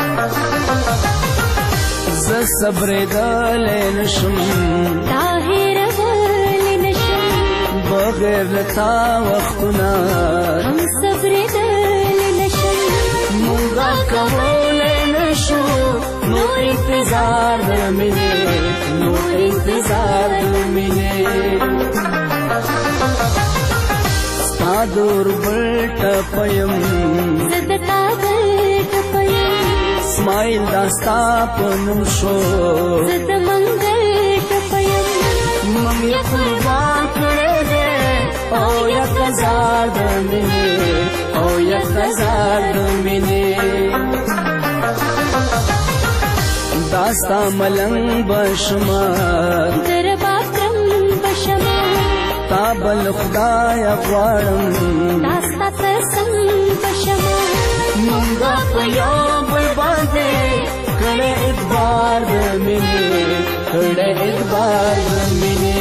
زه صبرېدلی نشم تا هېرولی نشم بغیر لتا وختونه هم صبرېدلی نشم مونږه کولی نشو نو انتظار د مینې نو انتظار د مینې ستا دور بل ټپیم زه د تا بل ټپیم اسماعیل دا ستا په نوم شو زه د منګل ټپیم مم یې قربان کړی دی او یک هزار د مینې او یک هزار د مینې دا ستا ملنګ بشما در باکرم بشما تابل خدای غواړم داستا ترسم بشما مونږه په یو بل باندې کړه اعتبار د مینې کړه اعتبار د مینې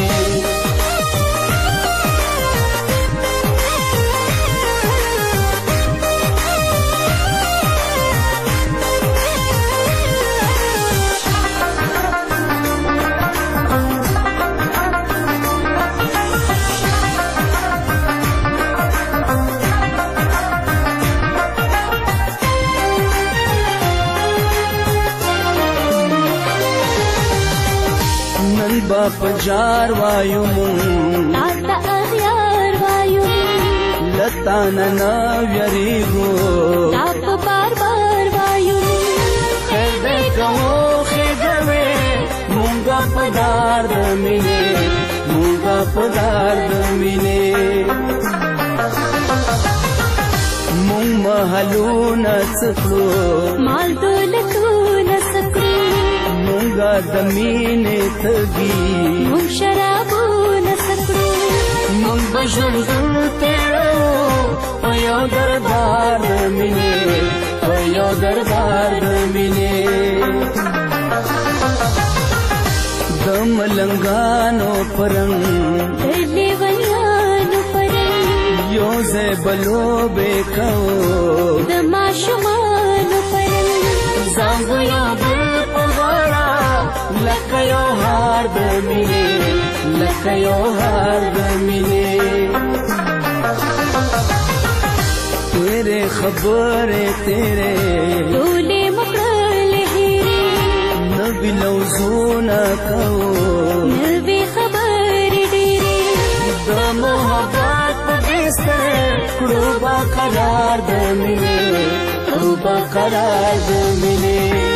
با پجار وایو مون تا اغیار وایو لتا ننا ویریگو تا بار بار وایو خیر دے کہو خیدوے مونگا پدار دمینے مونگا پدار دمینے مونگ محلو نسکلو مال دولتو نسکلو مونگا دمینه تگی مونگ شرابو نسکرو مونگ بجندل تیرو ایو دربار دمینه ایو دربار دمینه دملنگانو پرنگ دلیونیانو پرنگ یو زیبلو بیکو دماشمانو پرنگ زانگو یا بل لکه یو هار د مینې لکه یو هار د مینې تیرې خبرې تیرې ټولې مکړلې هېرې نوي لوزونه کوو نوي خبرې ډېرې د محبت په بستر کړو به قرار د مینې کړو به قرار د مینې